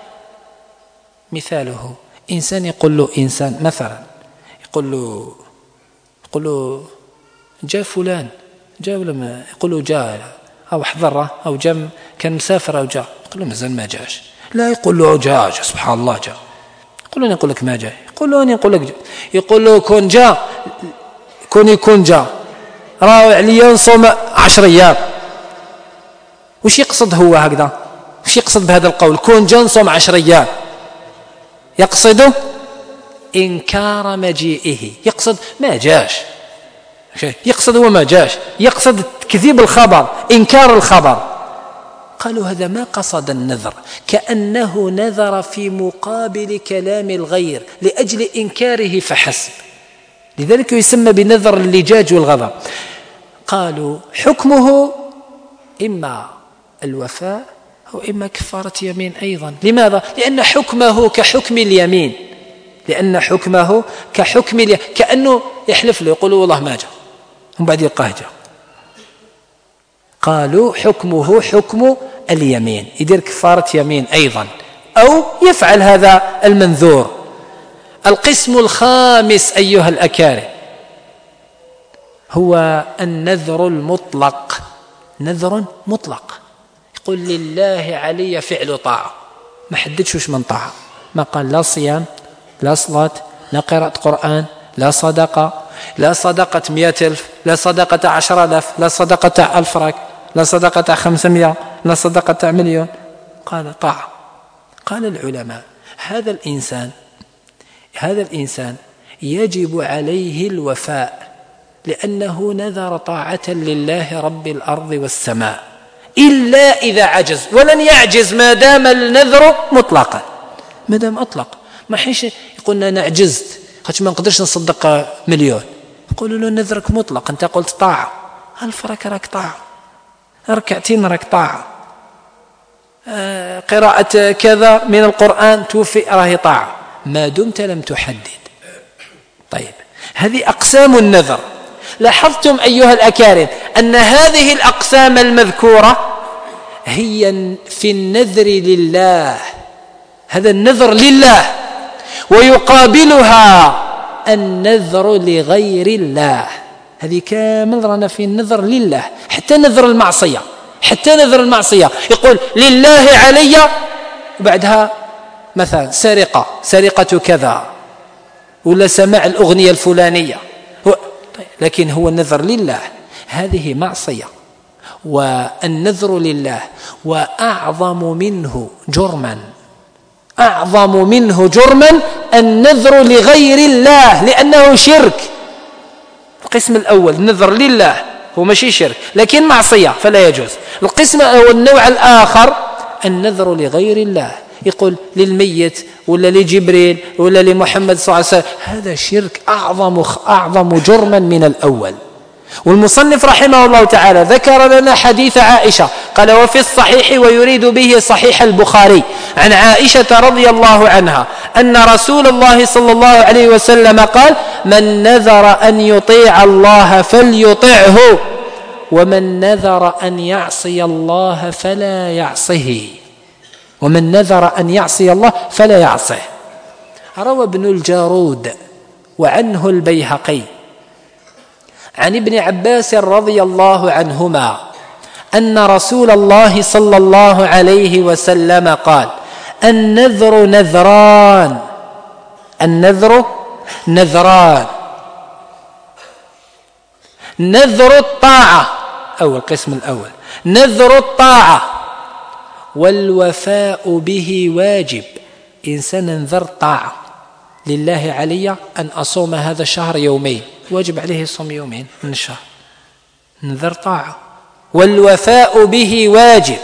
[SPEAKER 1] مثاله إنسان يقول له إنسان مثلا يقول له يقول له جاء فلان جاء ولا ما يقول له جاء أو حضره أو جاء كان مسافر أو جاء يقول له مازال ما جاش. لا يقول له جاء جا سبحان الله جاء. يقول له يقول لك ما جاء. يقول له أنا يقول لك جاء. يقول له كون جاء كون يكون جاء راه عليا نصوم عشر أيام. وش يقصد هو هكذا؟ وش يقصد بهذا القول كون جاء نصوم عشر أيام؟ يقصده إنكار مجيئه. يقصد ما جاش. يقصد هو ما جاش. يقصد تكذيب الخبر إنكار الخبر. قالوا هذا ما قصد النذر، كأنه نذر في مقابل كلام الغير لأجل إنكاره فحسب. لذلك يسمى بنذر اللجاج والغضب. قالوا حكمه إما الوفاء أو إما كفارة يمين أيضا. لماذا؟ لأن حكمه كحكم اليمين. لأن حكمه كحكم اليمين. كأنه يحلف له يقول والله ما جاء هم بعد يلقاه جاء. قالوا حكمه حكم اليمين يدير كفارة يمين أيضا أو يفعل هذا المنذور. القسم الخامس أيها الأكارم هو النذر المطلق، نذر مطلق، يقول لله علي فعل طاعة، ما حددش وش من طاعة، ما قال لا صيام لا صلاة لا قراءة قرآن لا صدقة، لا صدقة مئة ألف لا صدقة عشر ألاف لا صدقة ألف راك لا صدقة خمسمائة لا صدقة مليون، قال طاعة. قال العلماء هذا الإنسان هذا الإنسان يجب عليه الوفاء، لأنه نذر طاعة لله رب الأرض والسماء، إلا إذا عجز، ولن يعجز ما دام النذر مطلقا، ما دام أطلق. ما حيش يقولنا أنا عجزت خاطش ما نقدرش نصدق مليون، يقولوا له نذرك مطلق، أنت قلت طاعة، ألف راك راك طاعة، ركعتين راك طاعة، آه قراءة كذا من القرآن توفي راهي طاعة، ما دمت لم تحدد. طيب هذه أقسام النذر. لاحظتم أيها الأكارم أن هذه الأقسام المذكورة هي في النذر لله، هذا النذر لله، ويقابلها النذر لغير الله. هذه كامل رانا في النذر لله، حتى نذر المعصية، حتى نذر المعصية يقول لله علي، وبعدها مثلا سرقة سرقة كذا ولا سماع الأغنية الفلانية، لكن هو النذر لله، هذه معصية. والنذر لله وأعظم منه جرما، أعظم منه جرما النذر لغير الله، لأنه شرك. القسم الأول النذر لله هو ماشي شرك لكن معصية فلا يجوز. القسم أو النوع الآخر النذر لغير الله، يقول للميت ولا لجبريل ولا لمحمد صلى الله عليه وسلم، هذا شرك أعظم أعظم جرما من الأول. والمصنف رحمه الله تعالى ذكر لنا حديث عائشة، قال وفي الصحيح ويريد به صحيح البخاري عن عائشة رضي الله عنها أن رسول الله صلى الله عليه وسلم قال من نذر أن يطيع الله فليطعه، ومن نذر أن يعصي الله فلا يعصه، ومن نذر أن يعصي الله فلا يعصه. روى ابن الجارود وعنه البيهقي عن ابن عباس رضي الله عنهما أن رسول الله صلى الله عليه وسلم قال النذر نذران، النذر نذران، نذر الطاعة أو القسم الأول نذر الطاعة والوفاء به واجب. إنسان نذر طاعة لله علي أن أصوم هذا الشهر يومين، واجب عليه يصوم يومين من الشهر، نذر طاعة، والوفاء به واجب.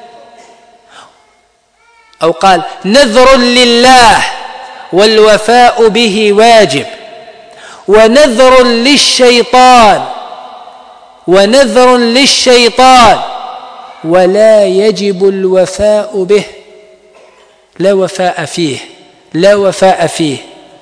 [SPEAKER 1] أو قال نذر لله والوفاء به واجب، ونذر للشيطان ونذر للشيطان ولا يجب الوفاء به، لا وفاء فيه لا وفاء فيه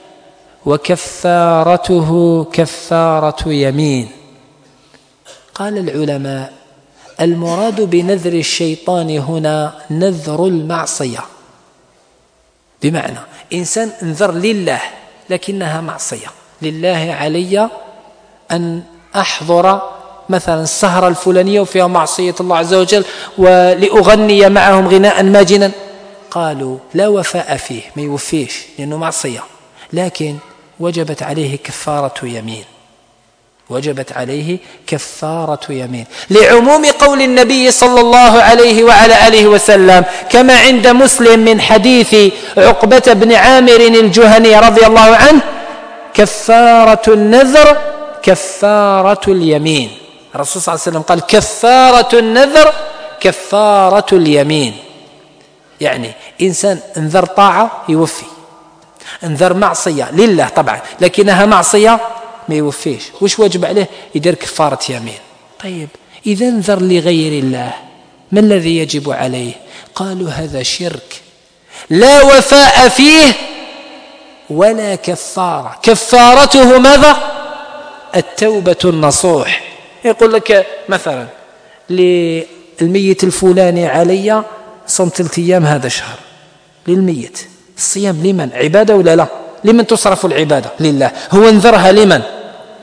[SPEAKER 1] وكفارته كفارة يمين. قال العلماء المراد بنذر الشيطان هنا نذر المعصية، بمعنى إنسان انذر لله لكنها معصية، لله علي أن أحضر مثلا السهرة الفلانية وفيها معصية الله عز وجل ولأغني معهم غناء ماجنا، قالوا لا وفاء فيه، ما يوفيش لأنه معصية، لكن وجبت عليه كفارة يمين، وجبت عليه كفارة يمين لعموم قول النبي صلى الله عليه وعلى آله وسلم كما عند مسلم من حديث عقبة بن عامر الجهني رضي الله عنه كفارة النذر كفارة اليمين. الرسول صلى الله عليه وسلم قال كفارة النذر كفارة اليمين، يعني إنسان انذر طاعة يوفي، انذر معصية لله طبعا لكنها معصية ما يوفيش، وش واجب عليه؟ يدير كفارة يمين. طيب إذا انذر لغير الله ما الذي يجب عليه؟ قالوا هذا شرك لا وفاء فيه ولا كفارة، كفارته ماذا؟ التوبة النصوح. يقول لك مثلا للميت الفلاني علي صمت ثلاثة أيام هذا الشهر، للميت الصيام لمن؟ عبادة ولا لا؟ لمن تصرف العبادة؟ لله. هو انذرها لمن؟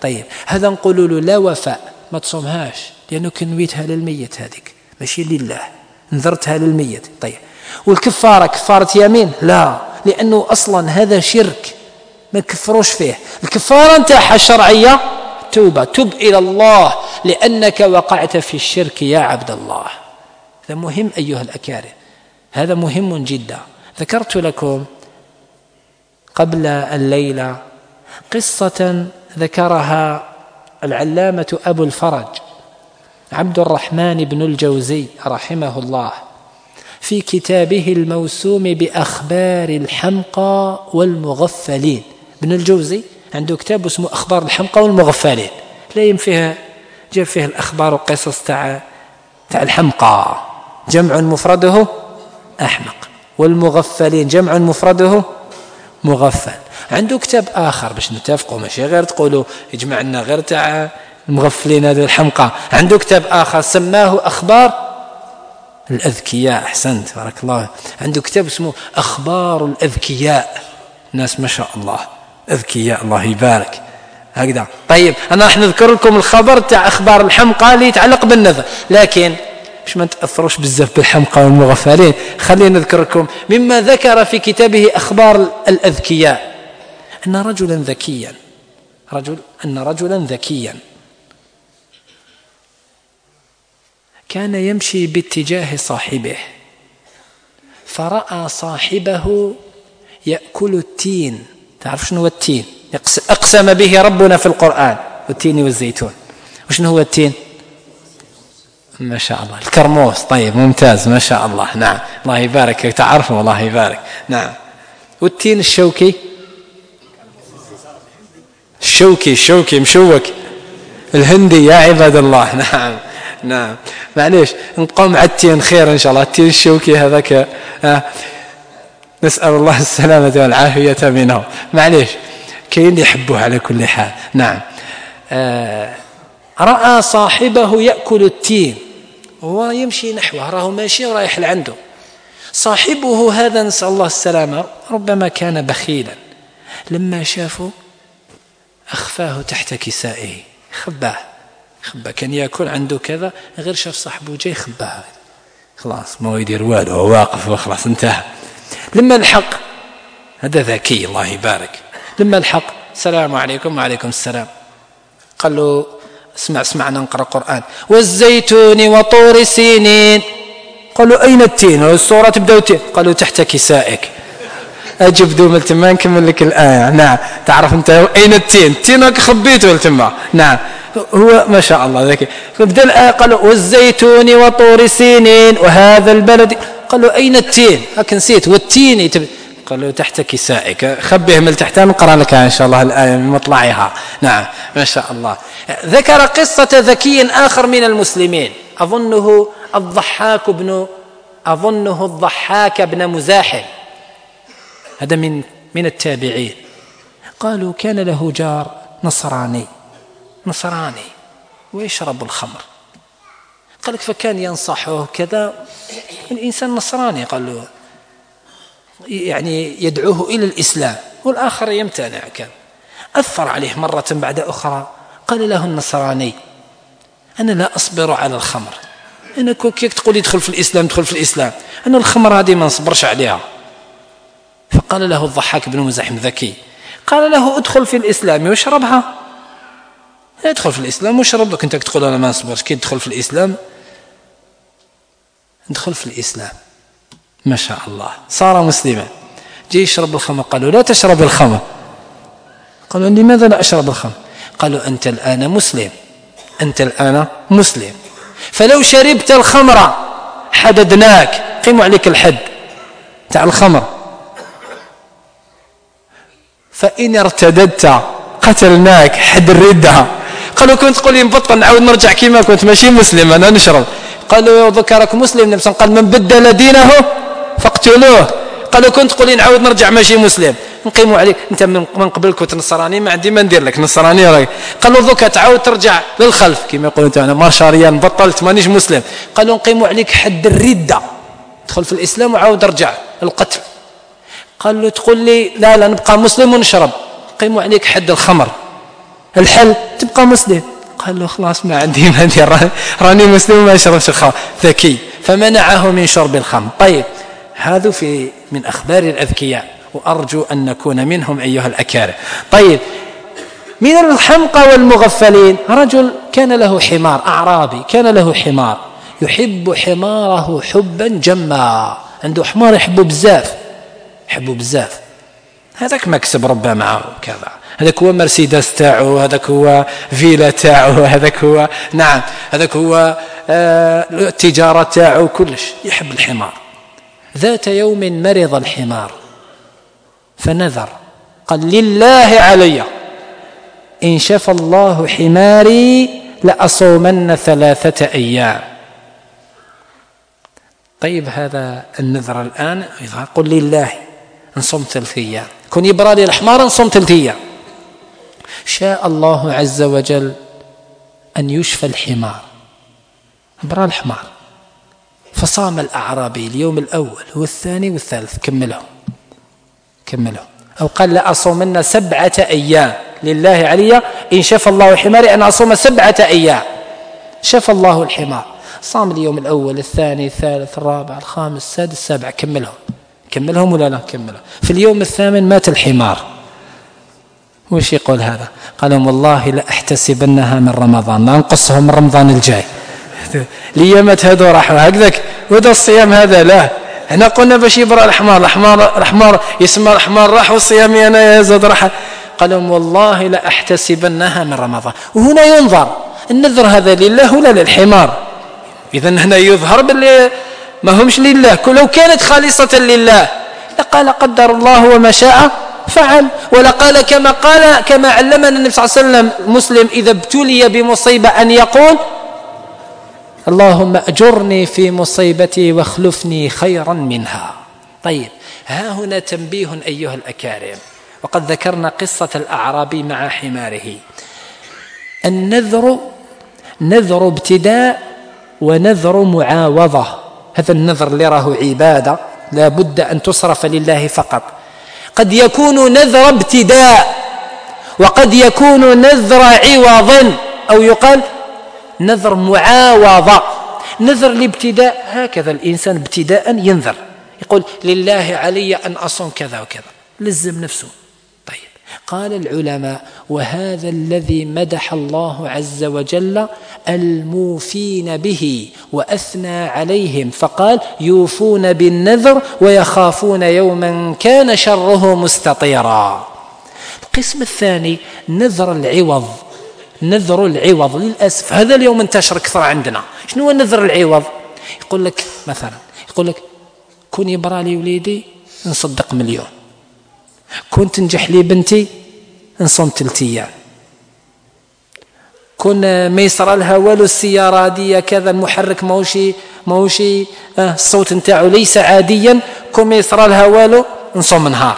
[SPEAKER 1] طيب هذا نقول له لا وفاء، ما تصومهاش لأنه كنويتها للميت، هذيك ماشي لله، نذرتها للميت. طيب والكفارة كفارة يمين لا، لأنه أصلا هذا شرك ما كفروش فيه. الكفارة نتاعها الشرعية توبة، تب إلى الله لأنك وقعت في الشرك يا عبد الله. هذا مهم أيها الأكارم، هذا مهم جدا. ذكرت لكم قبل الليلة قصة ذكرها العلامة أبو الفرج عبد الرحمن بن الجوزي رحمه الله في كتابه الموسوم بأخبار الحمقى والمغفلين. ابن الجوزي عنده كتاب اسمه أخبار الحمقى والمغفلين، تلاقيهم فيها جاب فيه الأخبار والقصص تاع تاع الحمقى جمع مفرده أحمق، والمغفلين جمع مفرده مغفل. عنده كتاب آخر باش نتفقوا، ماشي غير تقولوا يجمع لنا غير تاع المغفلين هذا الحمقى. عنده كتاب آخر سماه أخبار الأذكياء. أحسنت بارك الله. عنده كتاب اسمه أخبار الأذكياء، ناس ما شاء الله أذكياء الله يبارك هكذا. طيب أنا راح نذكر لكم الخبر تاع أخبار الحمقى اللي يتعلق بالنذر، لكن باش ما تأثروش بزاف بالحمقى والمغفلين خلينا نذكر لكم مما ذكر في كتابه أخبار الأذكياء. أن رجلا ذكيا رجل أن رجلا ذكيا كان يمشي باتجاه صاحبه، فرأى صاحبه يأكل التين. تعرف شنو هو التين؟ أقسم به ربنا في القرآن والتين والزيتون. وشنو هو التين؟ ما شاء الله الكرموس. طيب ممتاز ما شاء الله. نعم الله يبارك، تعرفوا الله يبارك. نعم والتين الشوكي الشوكي الشوكي مشوك الهندي يا عباد الله. نعم نعم معليش نبقى مع التين خير إن شاء الله. التين الشوكي هذاك آه. نسأل الله السلامة والعافية منه. معليش كاين اللي يحبوه على كل حال. نعم آه. رأى صاحبه يأكل التين وهو يمشي نحوه، راه ماشي رايح لعنده. صاحبه هذا نسأل الله السلامة ربما كان بخيلا، لما شافه أخفاه تحت كسائه، خباه خباه كان يأكل عنده كذا، غير شاف صاحبه جاي خباه، خلاص ما يدير والو، هو واقف وخلاص انتهى. لما الحق هذا ذكي الله يبارك، لما الحق السلام عليكم وعليكم السلام، قال له اسمع اسمعنا نقرأ قرآن. والزيتون وطور سينين. قالوا أين التين؟ والسورة تبدأ التين. قالوا تحت كسائك. أجب دوم التما نكمل لك الآية. نعم تعرف أنت أين التين؟ التين خبيته التما. نعم هو ما شاء الله ذكي. فبدأ الآية قالوا والزيتون وطور سينين وهذا البلد. قالوا أين التين؟ هك نسيت والتين تب... قالوا تحت كسائك، خبيه من تحت نقرأ لك إن شاء الله الآية من مطلعها. نعم ما شاء الله. ذكر قصة ذكي آخر من المسلمين، أظنه الضحاك بن أظنه الضحاك بن مزاحم، هذا من من التابعين. قالوا كان له جار نصراني نصراني ويشرب الخمر. قال لك فكان ينصحه كذا، الإنسان نصراني قال له يعني يدعوه إلى الإسلام، والآخر يمتنع. كان أثر عليه مرة بعد أخرى، قال له النصراني أنا لا أصبر على الخمر، أنا كيف تقول يدخل في الإسلام دخل في الإسلام، أنا الخمر هذه ما نصبرش عليها. فقال له الضحاك بن مزاحم ذكي، قال له ادخل في الإسلام واشربها، ادخل في الإسلام واشرب. لك أنت تقول أنا ما نصبرش، كي تدخل في الإسلام ادخل في الإسلام. ما شاء الله صار مسلما. جي يشرب الخمر، قالوا لا تشرب الخمر. قالوا لماذا لا أشرب الخمر؟ قالوا أنت الآن مسلم، أنت الآن مسلم، فلو شربت الخمر حددناك، قيموا عليك الحد تاع الخمر، فإن ارتددت قتلناك، حد الردة. قالوا كنت تقول لي نبطل نعاود نرجع كيما كنت ماشي مسلم أنا نشرب. قالوا ذكرك مسلم، نبي قال من بدل دينه فاقتلوه. قالوا كنت تقول لي نعاود نرجع ماشي مسلم، نقيموا عليك انت من قبل كنت نصراني، ما عندي ما ندير لك نصراني راك. قالوا ذوك تعاود ترجع للخلف كما يقولوا انت انا مارشاريان بطلت مانيش مسلم. قالوا نقيموا عليك حد الردة، ادخل في الإسلام وعاود ارجع القتل. قال له تقول لي لا لا نبقى مسلم ونشرب، قيموا عليك حد الخمر. الحل تبقى مسلم. قال له خلاص ما عندي ما عندي راني مسلم ما أشربش الخمر. ذكي فمنعه من شرب الخمر. طيب هذا في من أخبار الأذكياء، وأرجو أن نكون منهم أيها الأكارم. طيب من الحمقى والمغفلين رجل كان له حمار أعرابي، كان له حمار يحب حماره حبا جما، عنده حمار يحبه بزاف يحبه بزاف. هذاك مكسب ربما معه كذا، هذاك هو مرسيدس تاعو، هذاك هو فيلا تاعو، هذاك هو نعم هذاك هو آه التجارة تاعو، كلش يحب الحمار. ذات يوم مرض الحمار فنذر قال لله علي إن شفى الله حماري لأصومن ثلاثة أيام. طيب هذا النذر الآن قل لله نصوم ثلاثة أيام، كن يبرى لي الحمار نصوم ثلاثة أيام. شاء الله عز وجل أن يشفى الحمار، برى الحمار فصام الأعرابي اليوم الأول والثاني والثالث كملهم كملهم أو قال لا أصومن سبعة أيام لله علي إن شفى الله حماري أن أصوم سبعة أيام. شفى الله الحمار، صام اليوم الأول الثاني الثالث الرابع الخامس السادس السابع كملهم كملهم ولا لا كملهم. في اليوم الثامن مات الحمار. وش يقول هذا؟ قالوا والله لا أحتسبنها من رمضان، ما نقصهم من رمضان الجاي. ليامات هذا راحوا هكذاك وهذا الصيام هذا لا، احنا قلنا باش يبرأ الحمار الحمار الحمار يسمى الحمار راح والصيام انا يزاد راح. قالوا والله لا أحتسبنها من رمضان. وهنا ينظر النذر هذا لله ولا للحمار؟ إذا هنا يظهر باللي ما همش لله. لو كانت خالصة لله لقال قدر الله وما شاء فعل، ولا قال كما قال كما علمنا النبي صلى الله عليه وسلم مسلم إذا ابتلي بمصيبة أن يقول اللهم أجرني في مصيبتي واخلفني خيرا منها. طيب ها هنا تنبيه أيها الأكارم، وقد ذكرنا قصة الأعرابي مع حماره. النذر نذر ابتداء ونذر معاوضة. هذا النذر اللي راه عبادة لا بد أن تصرف لله فقط. قد يكون نذر ابتداء وقد يكون نذر عوض، أو يقال نذر معاوضة. نذر الابتداء هكذا الإنسان ابتداء ينذر يقول لله علي أن أصوم كذا وكذا، لزم نفسه. طيب قال العلماء وهذا الذي مدح الله عز وجل الموفين به وأثنى عليهم، فقال يوفون بالنذر ويخافون يوما كان شره مستطيرا. القسم الثاني نذر العوض. نذر العوض للأسف هذا اليوم انتشر كثر عندنا. شنو هو نذر العوض؟ يقول لك مثلا يقول لك كون يبرى لي وليدي نصدق مليون، كون تنجح لي بنتي نصوم ثلاث ايام، كون ما يصرى لها والو السياره عاديه كذا المحرك ماهوشي ماهوشي آه الصوت نتاعو ليس عاديا، كون ما يصرى لها والو نصوم نهار.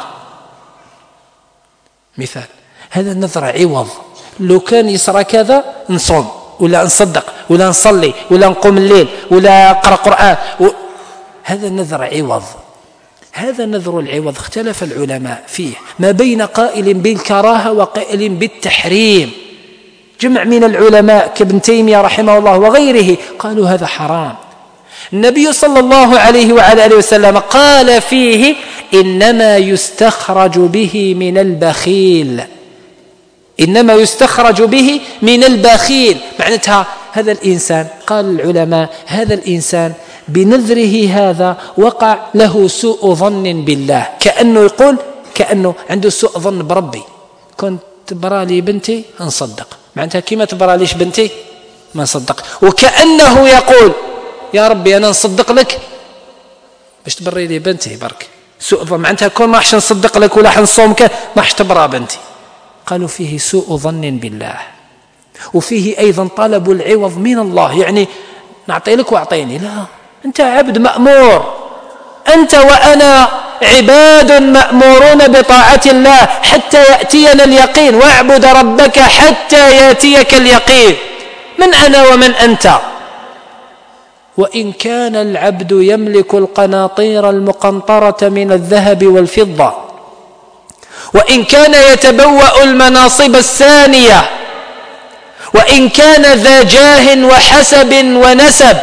[SPEAKER 1] مثال هذا النذر عوض، لو كان يصرى كذا نصوم ولا نصدق ولا نصلي ولا نقوم الليل ولا اقرا قران و... هذا النذر عوض. هذا نذر العوض اختلف العلماء فيه ما بين قائل بالكراهه وقائل بالتحريم. جمع من العلماء كابن تيمية رحمه الله وغيره قالوا هذا حرام. النبي صلى الله عليه وعلى آله وسلم قال فيه إنما يستخرج به من البخيل، إنما يستخرج به من البخيل. معناتها هذا الإنسان قال العلماء هذا الإنسان بنذره هذا وقع له سوء ظن بالله، كأنه يقول كأنه عنده سوء ظن بربي، كنت تبرى لي بنتي نصدق، معناتها كيما تبرى ليش بنتي ما نصدق، وكأنه يقول يا ربي أنا نصدق لك باش تبري لي بنتي برك سوء ظن، معناتها كون ما حش نصدق لك ولا حنصومك ما حش تبرى بنتي. قالوا فيه سوء ظن بالله، وفيه أيضا طلب العوض من الله، يعني نعطي لك وأعطيني، لا أنت عبد مأمور، أنت وأنا عباد مأمورون بطاعة الله حتى يأتينا اليقين، واعبد ربك حتى يأتيك اليقين. من أنا ومن أنت؟ وإن كان العبد يملك القناطير المقنطرة من الذهب والفضة، وإن كان يتبوأ المناصب السانية، وإن كان ذا جاه وحسب ونسب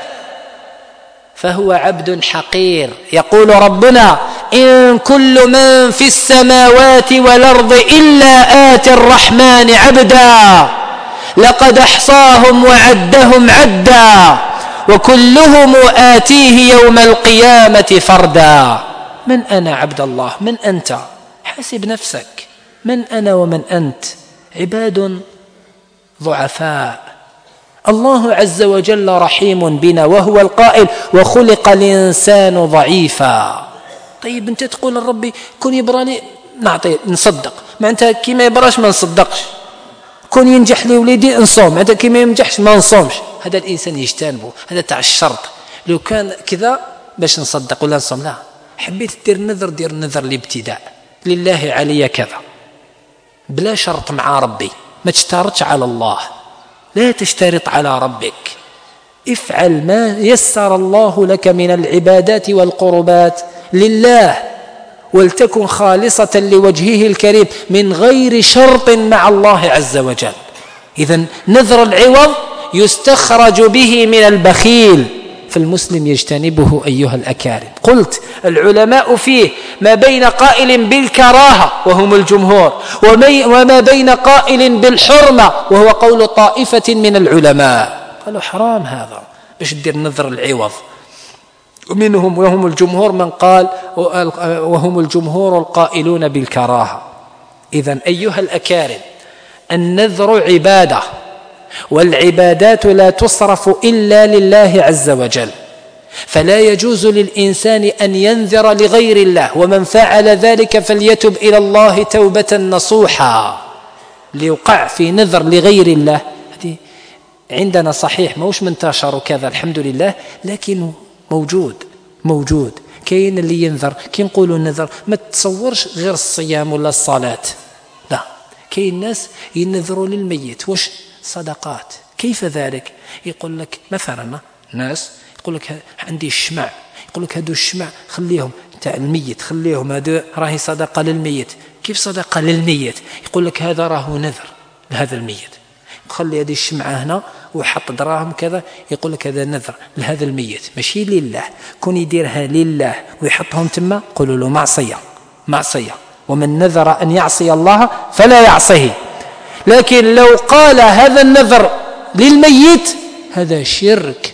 [SPEAKER 1] فهو عبد حقير. يقول ربنا: إن كل من في السماوات والأرض إلا آتي الرحمن عبدا لقد أحصاهم وعدهم عدا وكلهم آتيه يوم القيامة فردا. من أنا عبد الله؟ من أنت؟ حاسب نفسك، من أنا ومن أنت؟ عباد ضعفاء. الله عز وجل رحيم بنا وهو القائل: وخلق الإنسان ضعيفا. طيب أنت تقول لربي كن يبراني نعطي نصدق، ما أنت كي ما يبراش ما نصدقش. كن ينجح لي وليدي نصوم، أنت كي ما ينجحش ما نصومش. هذا الإنسان يجتنبه، هذا تاع الشرط. لو كان كذا باش نصدق ولا نصوم، لا. حبيت دير نذر، دير نذر الابتداء لله علي كذا بلا شرط مع ربي، ما تشترطش على الله، لا تشترط على ربك. افعل ما يسر الله لك من العبادات والقربات لله، ولتكن خالصة لوجهه الكريم من غير شرط مع الله عز وجل. إذن نذر العوض يستخرج به من البخيل، فالمسلم يجتنبه أيها الأكارم. قلت العلماء فيه ما بين قائل بالكراهة وهم الجمهور، وما بين قائل بالحرمة وهو قول طائفة من العلماء. قالوا حرام هذا باش دير نذر العوض. ومنهم وهم الجمهور من قال وهم الجمهور القائلون بالكراهة. إذن أيها الأكارم، النذر عبادة، والعبادات لا تصرف إلا لله عز وجل، فلا يجوز للإنسان أن ينذر لغير الله، ومن فعل ذلك فليتب إلى الله توبة نصوحا. ليوقع في نذر لغير الله هذه عندنا صحيح موش منتشر كذا الحمد لله، لكن موجود موجود كاين اللي ينذر. كي نقولوا النذر ما تصورش غير الصيام ولا الصلاة، لا، كاين ناس ينذروا للميت واش صدقات. كيف ذلك؟ يقول لك مثلا ناس يقول لك عندي الشمع، يقول لك هادو الشمع خليهم تاع الميت، خليهم هادو راهي صدقة للميت. كيف صدقة للميت؟ يقول لك هذا راه نذر لهذا الميت، خلي هذه الشمعة هنا وحط دراهم كذا، يقول لك هذا نذر لهذا الميت ماشي لله. كون يديرها لله ويحطهم تما قولوا له معصية معصية. ومن نذر أن يعصي الله فلا يعصيه. لكن لو قال هذا النذر للميت هذا شرك،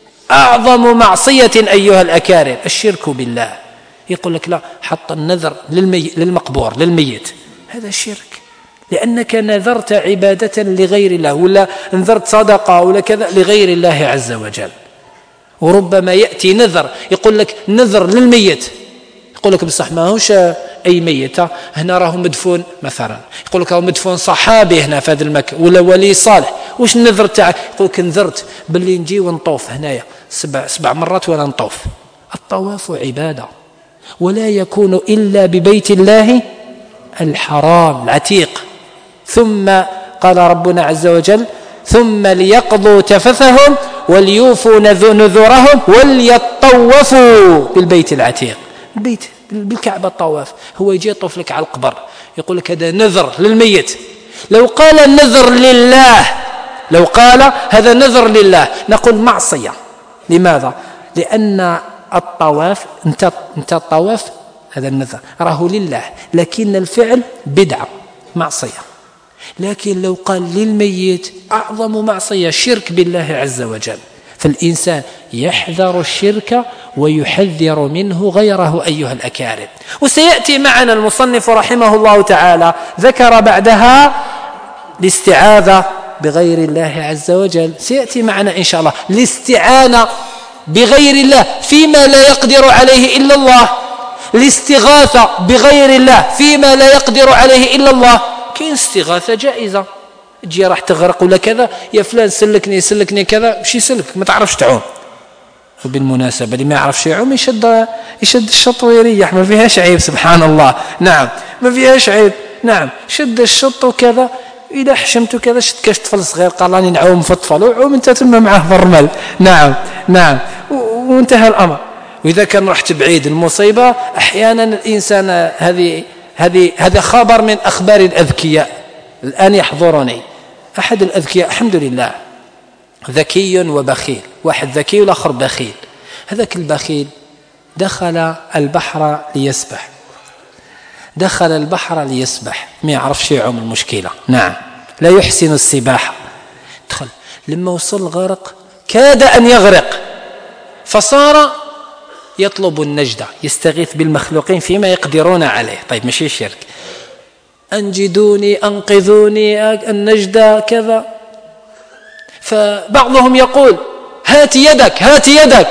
[SPEAKER 1] أعظم معصية أيها الأكارم الشرك بالله. يقول لك لا، حط النذر للمي... للمقبور للميت، هذا شرك، لأنك نذرت عبادة لغير الله، ولا نذرت صدقة ولا كذا لغير الله عز وجل. وربما يأتي نذر يقول لك نذر للميت، يقول لك بصح ما هوش أي ميت، هنا راه مدفون مثلا، يقول لك هو مدفون صحابي هنا في هذا المكان ولا ولي صالح. واش النذر تاعك؟ يقول لك نذرت باللي نجي ونطوف هنايا سبع سبع مرات ولا نطوف. الطواف عبادة، ولا يكون إلا ببيت الله الحرام العتيق. ثم قال ربنا عز وجل: ثم ليقضوا تفثهم وليوفوا نذورهم وليطوفوا بالبيت العتيق. البيت بالكعبة الطواف، هو يجي يطوف لك على القبر يقول لك هذا نذر للميت. لو قال النذر لله، لو قال هذا نذر لله نقول معصية. لماذا؟ لأن الطواف انت انت الطواف هذا النذر راه لله، لكن الفعل بدعة معصية. لكن لو قال للميت أعظم معصية شرك بالله عز وجل. فالإنسان يحذر الشرك ويحذر منه غيره أيها الأكارم. وسيأتي معنا المصنف رحمه الله تعالى ذكر بعدها الاستعاذة بغير الله عز وجل، سيأتي معنا إن شاء الله الاستعانة بغير الله فيما لا يقدر عليه إلا الله، الاستغاثة بغير الله فيما لا يقدر عليه إلا الله. كاين استغاثة جائزة، تجي راح تغرق ولا كذا، يا فلان سلكني سلكني كذا، مش يسلك ما تعرفش تعوم. وبالمناسبة اللي ما يعرفش يعوم يشد يشد الشط ويريح، ما فيهاش عيب سبحان الله. نعم ما فيهاش عيب. نعم شد الشط وكذا، إذا حشمت كذا شد كاش طفل صغير قال راني نعوم في الطفل، وعوم أنت تم معه في الرمل. نعم نعم وانتهى الأمر. وإذا كان رحت بعيد المصيبة أحيانا الإنسان هذه هذه هذا خبر من أخبار الأذكياء الآن يحضرني. أحد الأذكياء الحمد لله ذكي وبخيل، واحد ذكي والآخر بخيل. هذاك البخيل دخل البحر ليسبح، دخل البحر ليسبح ما يعرفش يعوم، المشكلة نعم لا يحسن السباحة. دخل لما وصل الغرق كاد أن يغرق، فصار يطلب النجدة، يستغيث بالمخلوقين فيما يقدرون عليه. طيب ماشي شرك، أنجدوني أنقذوني النجدة كذا. فبعضهم يقول هات يدك هات يدك،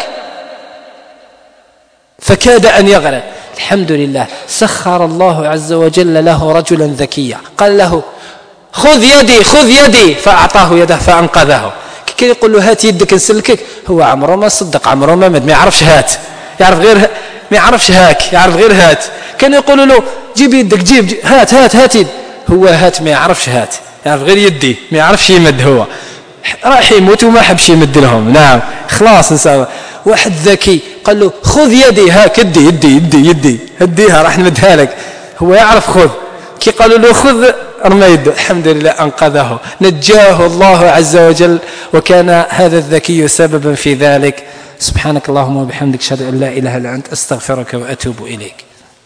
[SPEAKER 1] فكاد أن يغرق. الحمد لله سخر الله عز وجل له رجلا ذكيا قال له خذ يدي خذ يدي، فأعطاه يده فأنقذه. كي يقول له هات يدك نسلكك، هو عمره ما صدق، عمره ما مد، ما يعرفش هات، يعرف غير ما يعرفش هاك، يعرف غير هات. كان يقول له جيب يدك جيب, جيب هات هات هات يد، هو هات ما يعرفش هات، يعرف غير يدي ما يعرفش يمد، هو راح يموت وما حبش يمد لهم. نعم خلاص نساوي. واحد ذكي قال له خذ يدي هاك يدي يدي يدي يدي هديها راح نمدها لك، هو يعرف خذ. كي قالوا له خذ رمى يده، الحمد لله أنقذه، نجاه الله عز وجل، وكان هذا الذكي سببا في ذلك. سبحانك اللهم وبحمدك أشهد أن لا إله إلا أنت أستغفرك وأتوب إليك.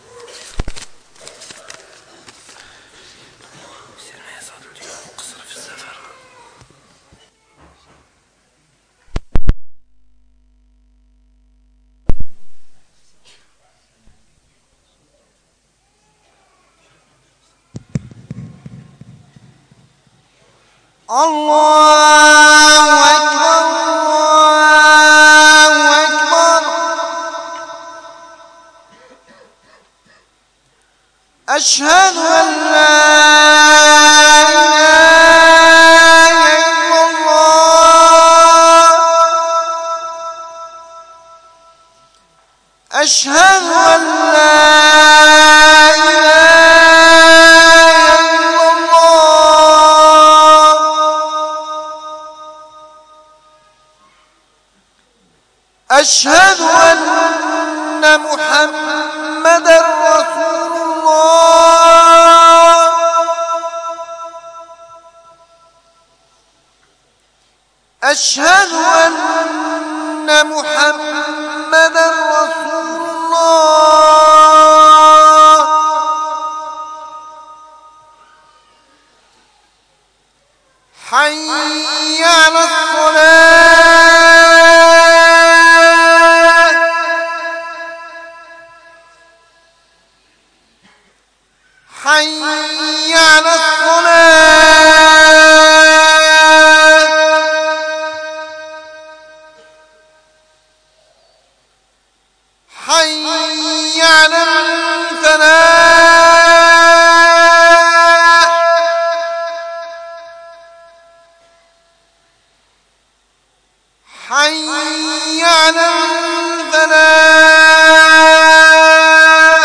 [SPEAKER 2] الله أكبر الله أكبر أشهد أن لا إله إلا الله أشهد أن لا أشهد أن محمدًا رسول الله أشهد أن محمدًا رسول الله حي على الصلاة حي على الصلاة حي على الفلاح حي على الفلاح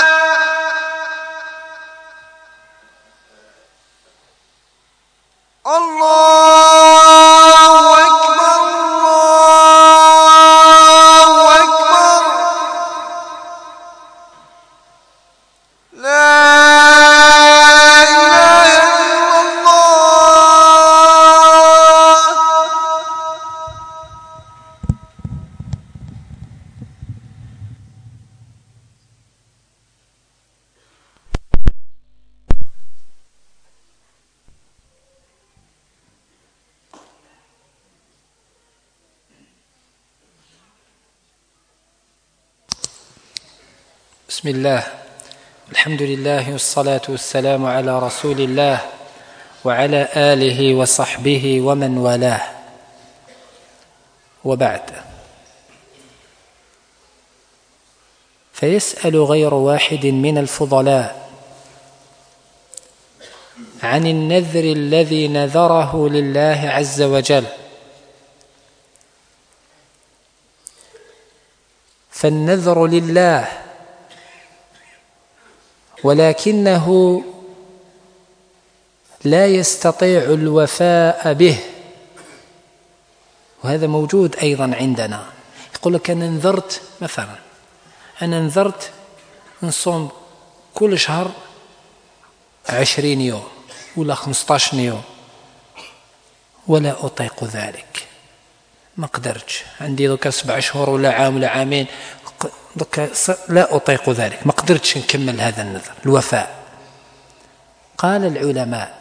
[SPEAKER 2] الله أكبر الله أكبر لا إله إلا الله.
[SPEAKER 1] بسم الله الحمد لله والصلاة والسلام على رسول الله وعلى آله وصحبه ومن والاه، وبعد. فيسأل غير واحد من الفضلاء عن النذر الذي نذره لله عز وجل، فالنذر لله ولكنه لا يستطيع الوفاء به، وهذا موجود أيضا عندنا. يقول لك أنا نذرت مثلا أنا نذرت نصوم كل شهر عشرين يوم ولا خمسة عشر يوم، ولا أطيق ذلك، ما قدرتش، عندي ذوك سبع شهور ولا عام ولا عامين، لا أطيق ذلك، ما قدرتش نكمل هذا النذر الوفاء. قال العلماء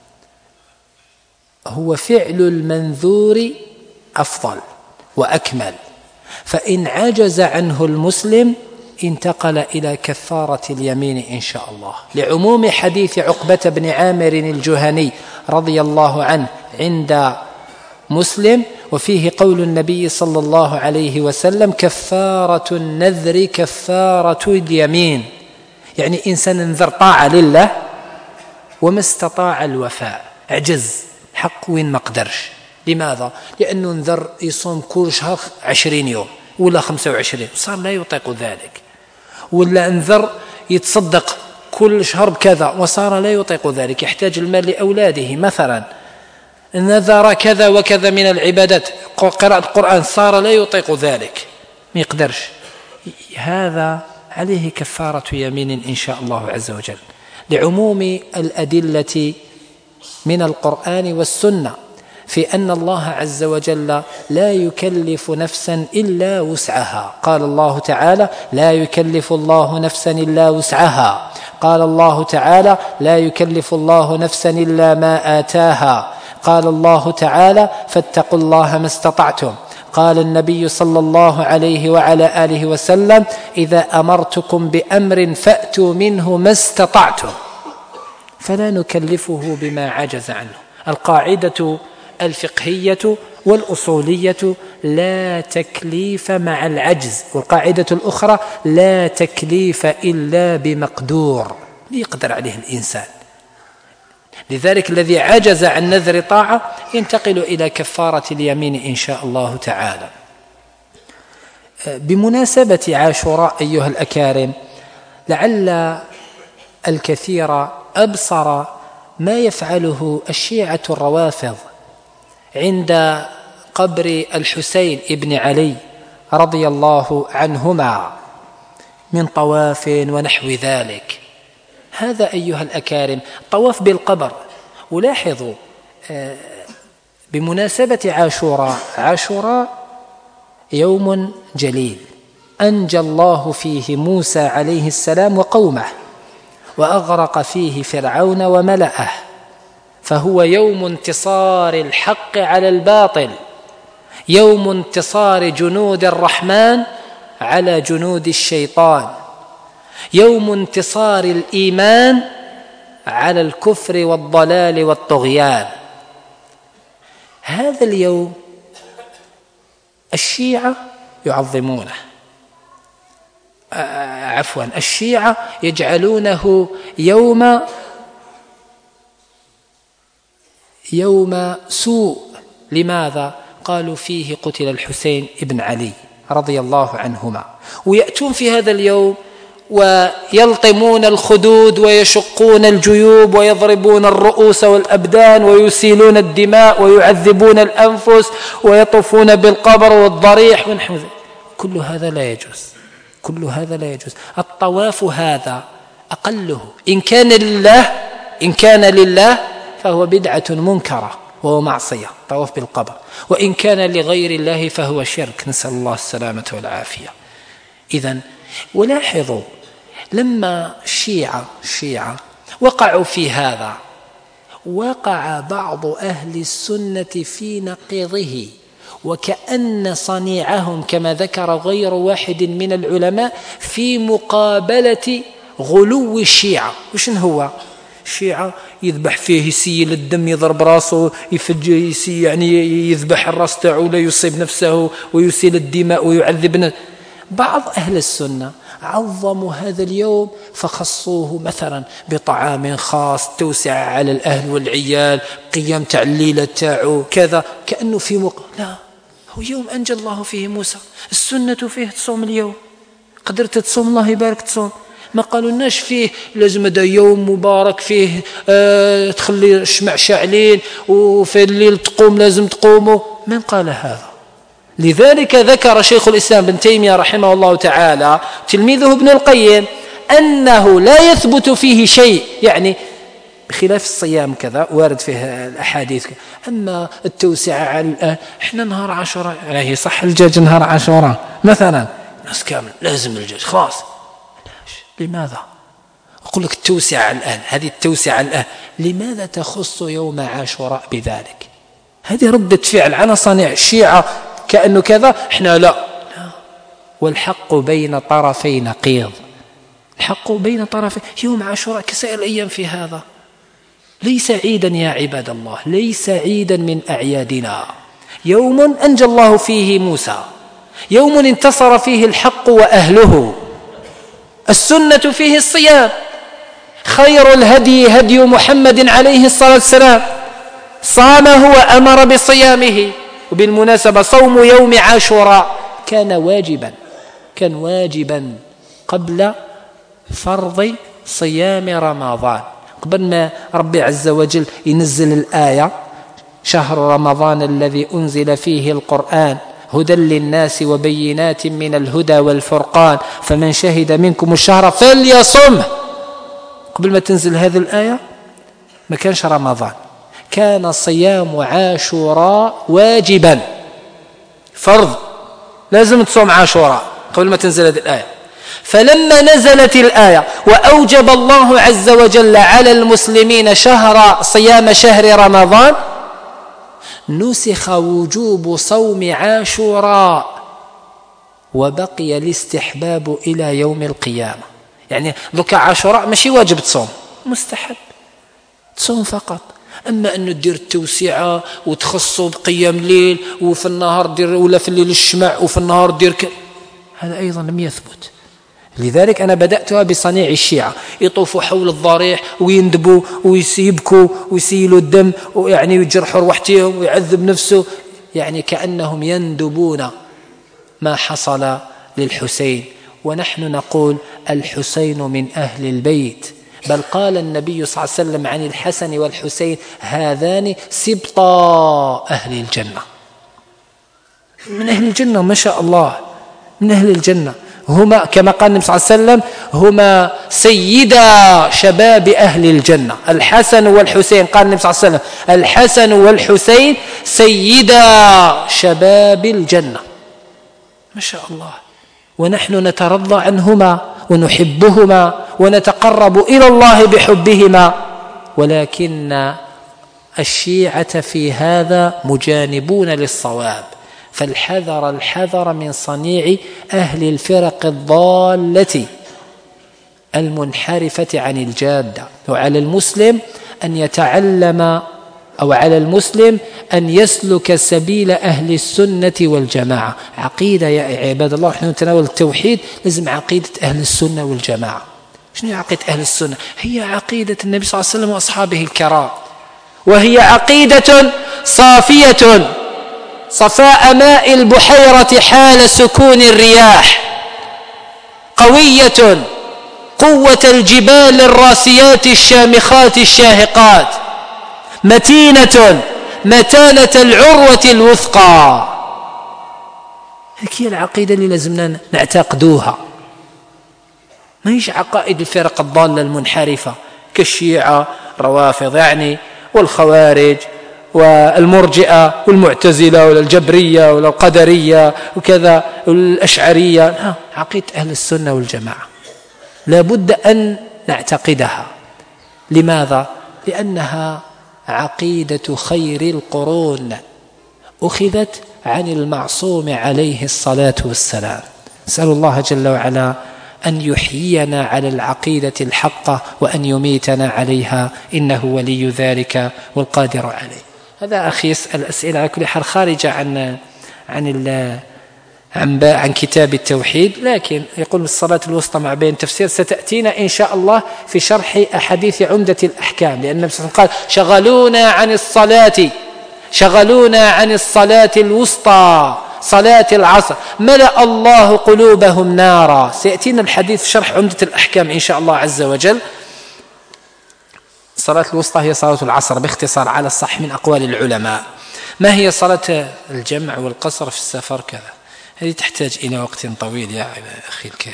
[SPEAKER 1] هو فعل المنذور أفضل وأكمل، فإن عجز عنه المسلم انتقل إلى كفارة اليمين إن شاء الله، لعموم حديث عقبة بن عامر الجهني رضي الله عنه عند مسلم، وفيه قول النبي صلى الله عليه وسلم: كفارة النذر كفارة اليمين، يعني إنسان انذر طاعة لله وما استطاع الوفاء، عجز حق وين ما قدرش. لماذا؟ لأنه انذر يصوم كل شهر عشرين يوم ولا خمسة وعشرين، صار لا يطيق ذلك، ولا انذر يتصدق كل شهر بكذا وصار لا يطيق ذلك، يحتاج المال لأولاده مثلا، نذر كذا وكذا من العبادات، قراءة القرآن، صار لا يطيق ذلك، ما يقدرش، هذا عليه كفارة يمين إن شاء الله عز وجل، لعموم الأدلة من القرآن والسنة في أن الله عز وجل لا يكلف نفسا إلا وسعها. قال الله تعالى: لا يكلف الله نفسا إلا وسعها. قال الله تعالى: لا يكلف الله نفسا إلا ما آتاها. قال الله تعالى: فاتقوا الله ما استطعتم. قال النبي صلى الله عليه وعلى آله وسلم: إذا أمرتكم بأمر فأتوا منه ما استطعتم، فلا نكلفه بما عجز عنه. القاعدة الفقهية والأصولية: لا تكليف مع العجز، والقاعدة الأخرى: لا تكليف إلا بمقدور، يقدر عليه الإنسان. لذلك الذي عجز عن نذر طاعة ينتقل إلى كفارة اليمين إن شاء الله تعالى. بمناسبة عاشوراء أيها الأكارم، لعل الكثير أبصر ما يفعله الشيعة الروافض عند قبر الحسين ابن علي رضي الله عنهما من طواف ونحو ذلك. هذا أيها الأكارم طواف بالقبر. ولاحظوا بمناسبة عاشوراء، عاشوراء يوم جليل أنجى الله فيه موسى عليه السلام وقومه، وأغرق فيه فرعون وملأه، فهو يوم انتصار الحق على الباطل، يوم انتصار جنود الرحمن على جنود الشيطان، يوم انتصار الإيمان على الكفر والضلال والطغيان. هذا اليوم الشيعة يعظمونه، عفوا الشيعة يجعلونه يوم يوم سوء. لماذا؟ قالوا فيه قتل الحسين ابن علي رضي الله عنهما، ويأتون في هذا اليوم ويلطمون الخدود ويشقون الجيوب ويضربون الرؤوس والأبدان ويسيلون الدماء ويعذبون الأنفس ويطوفون بالقبر والضريح ونحو ذلك. كل هذا لا يجوز، كل هذا لا يجوز. الطواف هذا أقله إن كان لله، إن كان لله فهو بدعة منكرة وهو معصية، طواف بالقبر، وإن كان لغير الله فهو شرك، نسأل الله السلامة والعافية. إذن ولاحظوا لما الشيعة الشيعة وقعوا في هذا، وقع بعض أهل السنة في نقيضه، وكأن صنيعهم كما ذكر غير واحد من العلماء في مقابلة غلو الشيعة. وشن هو؟ الشيعة يذبح فيه، يسيل الدم، يضرب راسه، يفج يسي يعني يذبح الراس تاعه ولا يصيب نفسه ويسيل الدماء ويعذب. بعض أهل السنة عظموا هذا اليوم فخصوه مثلا بطعام خاص، توسع على الأهل والعيال، قيام تاع الليلة تاعه كذا، كأنه في مق... لا، هو يوم أنجى الله فيه موسى، السنة فيه تصوم اليوم، قدرت تصوم الله يبارك تصوم. ما قالوا لناش فيه لازم هذا يوم مبارك فيه آه تخلي الشمع شاعلين وفي الليل تقوم لازم تقوموا، من قال هذا؟ لذلك ذكر شيخ الإسلام ابن تيمية رحمه الله تعالى تلميذه ابن القيم أنه لا يثبت فيه شيء، يعني بخلاف الصيام كذا وارد فيه الأحاديث. أما التوسعة على الأهل، إحنا نهار عاشوراء يعني صح الدجاج نهار عاشوراء مثلا ناس كامل لازم الدجاج خلاص، لماذا؟ أقول لك التوسعة على الأهل، هذه التوسعة على الأهل لماذا تخص يوم عاشوراء بذلك؟ هذه ردة فعل على صنيع الشيعة كأنه كذا، إحنا لا. والحق بين طرفي نقيض، الحق بين طرفي. يوم عاشوراء كسائر الأيام في هذا ليس عيدا يا عباد الله، ليس عيدا من أعيادنا. يوم أنجى الله فيه موسى، يوم انتصر فيه الحق وأهله، السنة فيه الصيام، خير الهدي هدي محمد عليه الصلاة والسلام، صامه وأمر بصيامه. وبالمناسبة صوم يوم عاشوراء كان واجبا، كان واجبا قبل فرض صيام رمضان، قبل ما ربي عز وجل ينزل الآية شهر رمضان الذي أنزل فيه القرآن هدى للناس وبينات من الهدى والفرقان فمن شهد منكم الشهر فليصمه. قبل ما تنزل هذه الآية ما كانش رمضان، كان صيام عاشوراء واجبا فرض، لازم تصوم عاشوراء قبل ما تنزل هذه الآية. فلما نزلت الآية وأوجب الله عز وجل على المسلمين شهر صيام شهر رمضان، نسخ وجوب صوم عاشوراء وبقي الاستحباب إلى يوم القيامة. يعني ذكى عاشوراء ماشي واجب تصوم، مستحب تصوم فقط. أما أنه تدير التوسعة وتخصوا بقيام ليل وفي النهار دير ولا في الليل الشمع وفي النهار دير ك... هذا أيضا لم يثبت. لذلك أنا بدأتها بصنيع الشيعة، يطوفوا حول الضريح ويندبوا ويسيبكوا ويسيلوا الدم ويعني يجرحوا روحتهم ويعذب نفسه، يعني كأنهم يندبون ما حصل للحسين. ونحن نقول الحسين من أهل البيت، بل قال النبي صلى الله عليه وسلم عن الحسن والحسين هذان سبطا أهل الجنة، من أهل الجنة ما شاء الله، من أهل الجنة. هما كما قال النبي صلى الله عليه وسلم هما سيدا شباب أهل الجنة، الحسن والحسين. قال النبي صلى الله عليه وسلم الحسن والحسين سيدا شباب الجنة، ما شاء الله. ونحن نترضى عنهما ونحبهما ونتقرب إلى الله بحبهما، ولكن الشيعة في هذا مجانبون للصواب. فالحذر الحذر من صنيع أهل الفرق الضالة المنحرفة عن الجادة. وعلى المسلم أن يتعلم أو على المسلم أن يسلك سبيل أهل السنة والجماعة. عقيدة يا عباد الله، نحن نتناول التوحيد، لازم عقيدة أهل السنة والجماعة. شنو هي عقيدة أهل السنة؟ هي عقيدة النبي صلى الله عليه وسلم وأصحابه الكرام، وهي عقيدة صافية صفاء ماء البحيرة حال سكون الرياح، قوية قوة الجبال الراسيات الشامخات الشاهقات، متينة متانة العروة الوثقى. هي العقيدة اللي لازمنا نعتقدوها، ما هيش عقائد الفرق الضالة المنحرفة كالشيعة الروافض يعني والخوارج والمرجئة والمعتزلة والجبرية والقدرية وكذا والأشعرية. لا، عقيدة أهل السنة والجماعة لا بد أن نعتقدها. لماذا؟ لأنها عقيدة خير القرون، أخذت عن المعصوم عليه الصلاة والسلام. نسأل الله جل وعلا أن يحيينا على العقيدة الحقة وأن يميتنا عليها، إنه ولي ذلك والقادر عليه. هذا أخي يسأل أسئلة على كل حال خارجة عن عن عن, عن كتاب التوحيد، لكن يقول الصلاة الوسطى مع بين تفسير ستأتينا إن شاء الله في شرح أحاديث عمدة الأحكام، لأن النبي صلى الله عليه وسلم قال شغلونا عن الصلاة شغلونا عن الصلاة الوسطى صلاة العصر ملأ الله قلوبهم نارا. سيأتينا الحديث في شرح عمدة الأحكام إن شاء الله عز وجل. الصلاة الوسطى هي صلاة العصر باختصار على الصح من أقوال العلماء. ما هي صلاة الجمع والقصر في السفر كذا؟ هذه تحتاج إلى وقت طويل يا أخي الكريم.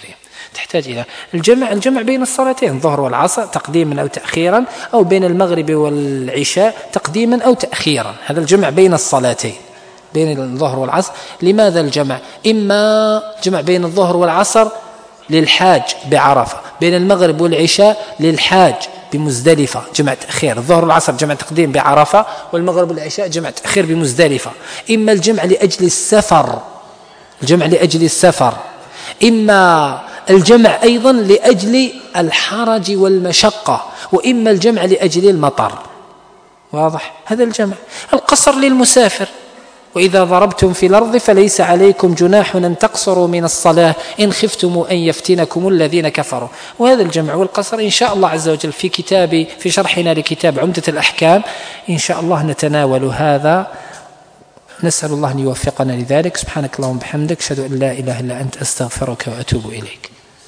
[SPEAKER 1] تحتاج إلى الجمع. الجمع بين الصلاتين الظهر والعصر تقديما أو تأخيرا، أو بين المغرب والعشاء تقديما أو تأخيرا، هذا الجمع بين الصلاتين بين الظهر والعصر. لماذا الجمع؟ إما جمع بين الظهر والعصر للحاج بعرفة، بين المغرب والعشاء للحاج بمزدلفة جمع تأخير، الظهر والعصر جمع تقديم بعرفة، والمغرب والعشاء جمع تأخير بمزدلفة. إما الجمع لأجل السفر، الجمع لأجل السفر، إما الجمع أيضا لأجل الحرج والمشقة، وإما الجمع لأجل المطر. واضح؟ هذا الجمع. القصر للمسافر، وإذا ضربتم في الأرض فليس عليكم جناح أن تقصروا من الصلاة إن خفتم أن يفتنكم الذين كفروا. وهذا الجمع والقصر إن شاء الله عز وجل في كتاب في شرحنا لكتاب عمدة الأحكام إن شاء الله نتناول هذا. نسأل الله أن يوفقنا لذلك. سبحانك اللهم وبحمدك، أشهد أن لا إله إلا أنت، أستغفرك وأتوب إليك.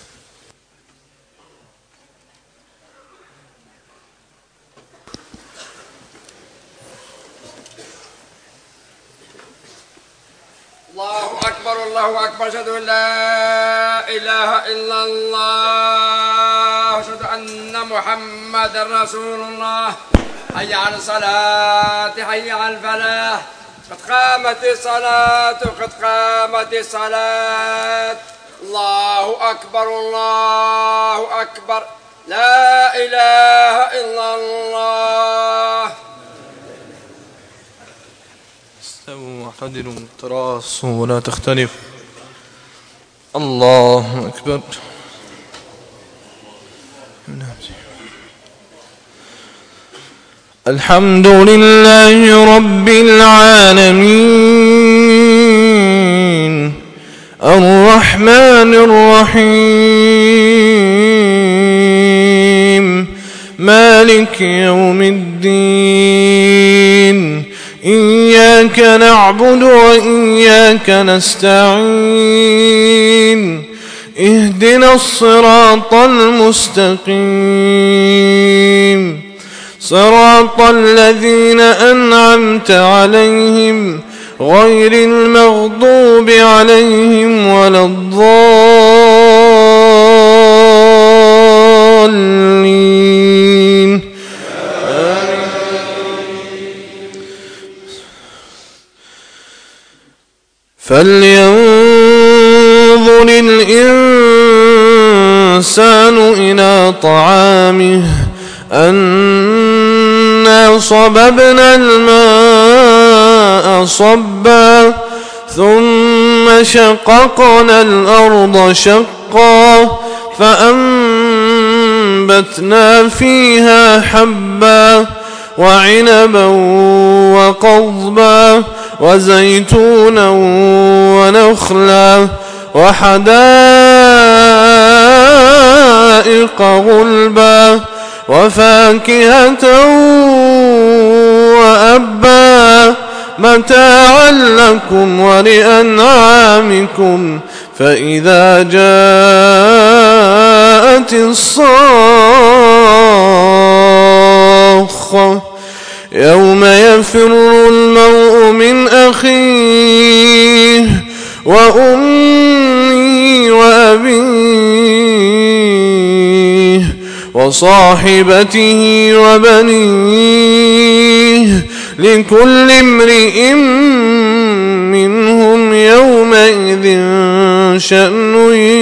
[SPEAKER 3] الله أكبر الله أكبر، أشهد أن لا إله إلا الله، أشهد أن محمدا رسول الله. حي على الصلاة، حي على الفلاح، قد قامت الصلاة، قد قامت الصلاة. الله أكبر الله أكبر، لا إله إلا الله.
[SPEAKER 2] استووا واعتدلوا تراصوا ولا تختلفوا. الله أكبر. الحمد لله رب العالمين الرحمن الرحيم مالك يوم الدين. إياك نعبد وإياك نستعين. اهدنا الصراط المستقيم، صراط الذين أنعمت عليهم غير المغضوب عليهم ولا الضالين. فلينظر الإنسان إلى طعامه أنا صببنا الماء صبا ثم شققنا الأرض شقا فأنبتنا فيها حبا وعنبا وقضبا وزيتونا ونخلا وحدائق غلبا وفاكهة وأبا متاعا لكم ولأنعامكم. فإذا جاءت الصاخة يوم يفر المرء من أخيه وأمه وأبيه وصاحبته وبنيه لكل امرئ منهم يومئذ شأن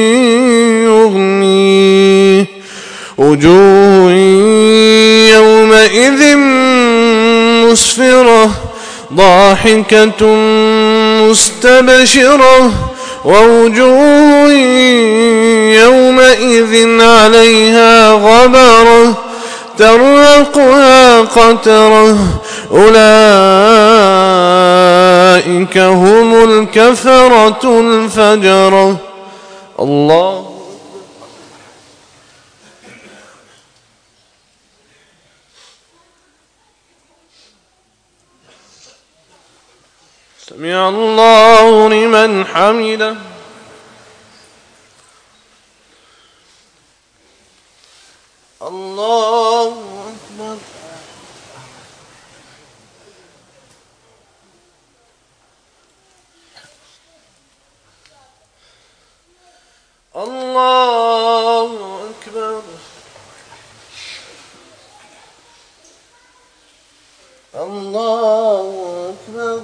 [SPEAKER 2] يغنيه. وجوه يومئذ مسفرة ضاحكة مستبشرة ووجوه يومئذ عليها غبرة ترهقها قترة أولئك هم الكفرة الفجرة. الله سمع الله لمن حمده. الله أكبر. الله الله أكبر.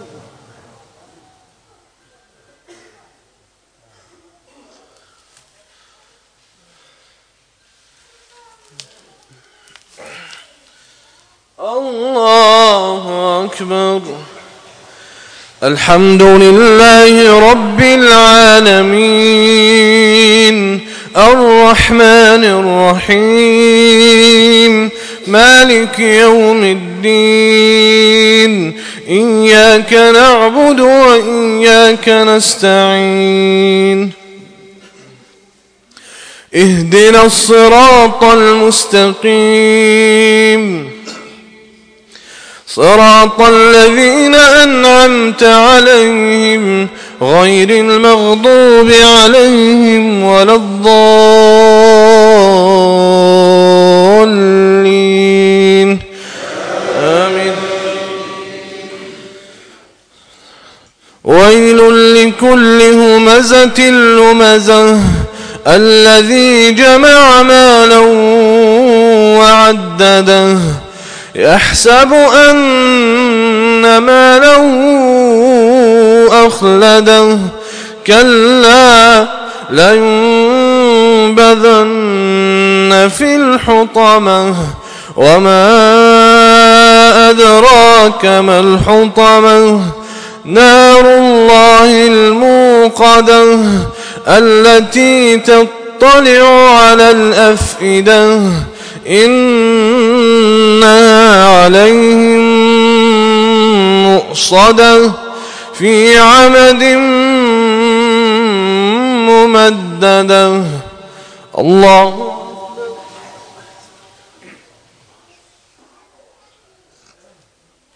[SPEAKER 2] الله أكبر. الحمد لله رب العالمين الرحمن الرحيم مالك يوم الدين إياك نعبد وإياك نستعين اهدنا الصراط المستقيم صراط الذين أنعمت عليهم غير المغضوب عليهم ولا الضالين آمين. ويل لكل همزة لمزة الذي جمع مالا وعدده يحسب أن ماله أخلده كلا لينبذن في الحطمة وما أدراك ما الحطمة نار الله الموقدة التي تطلع على الأفئدة إنها عليهم مؤصدة في عمد ممددة. الله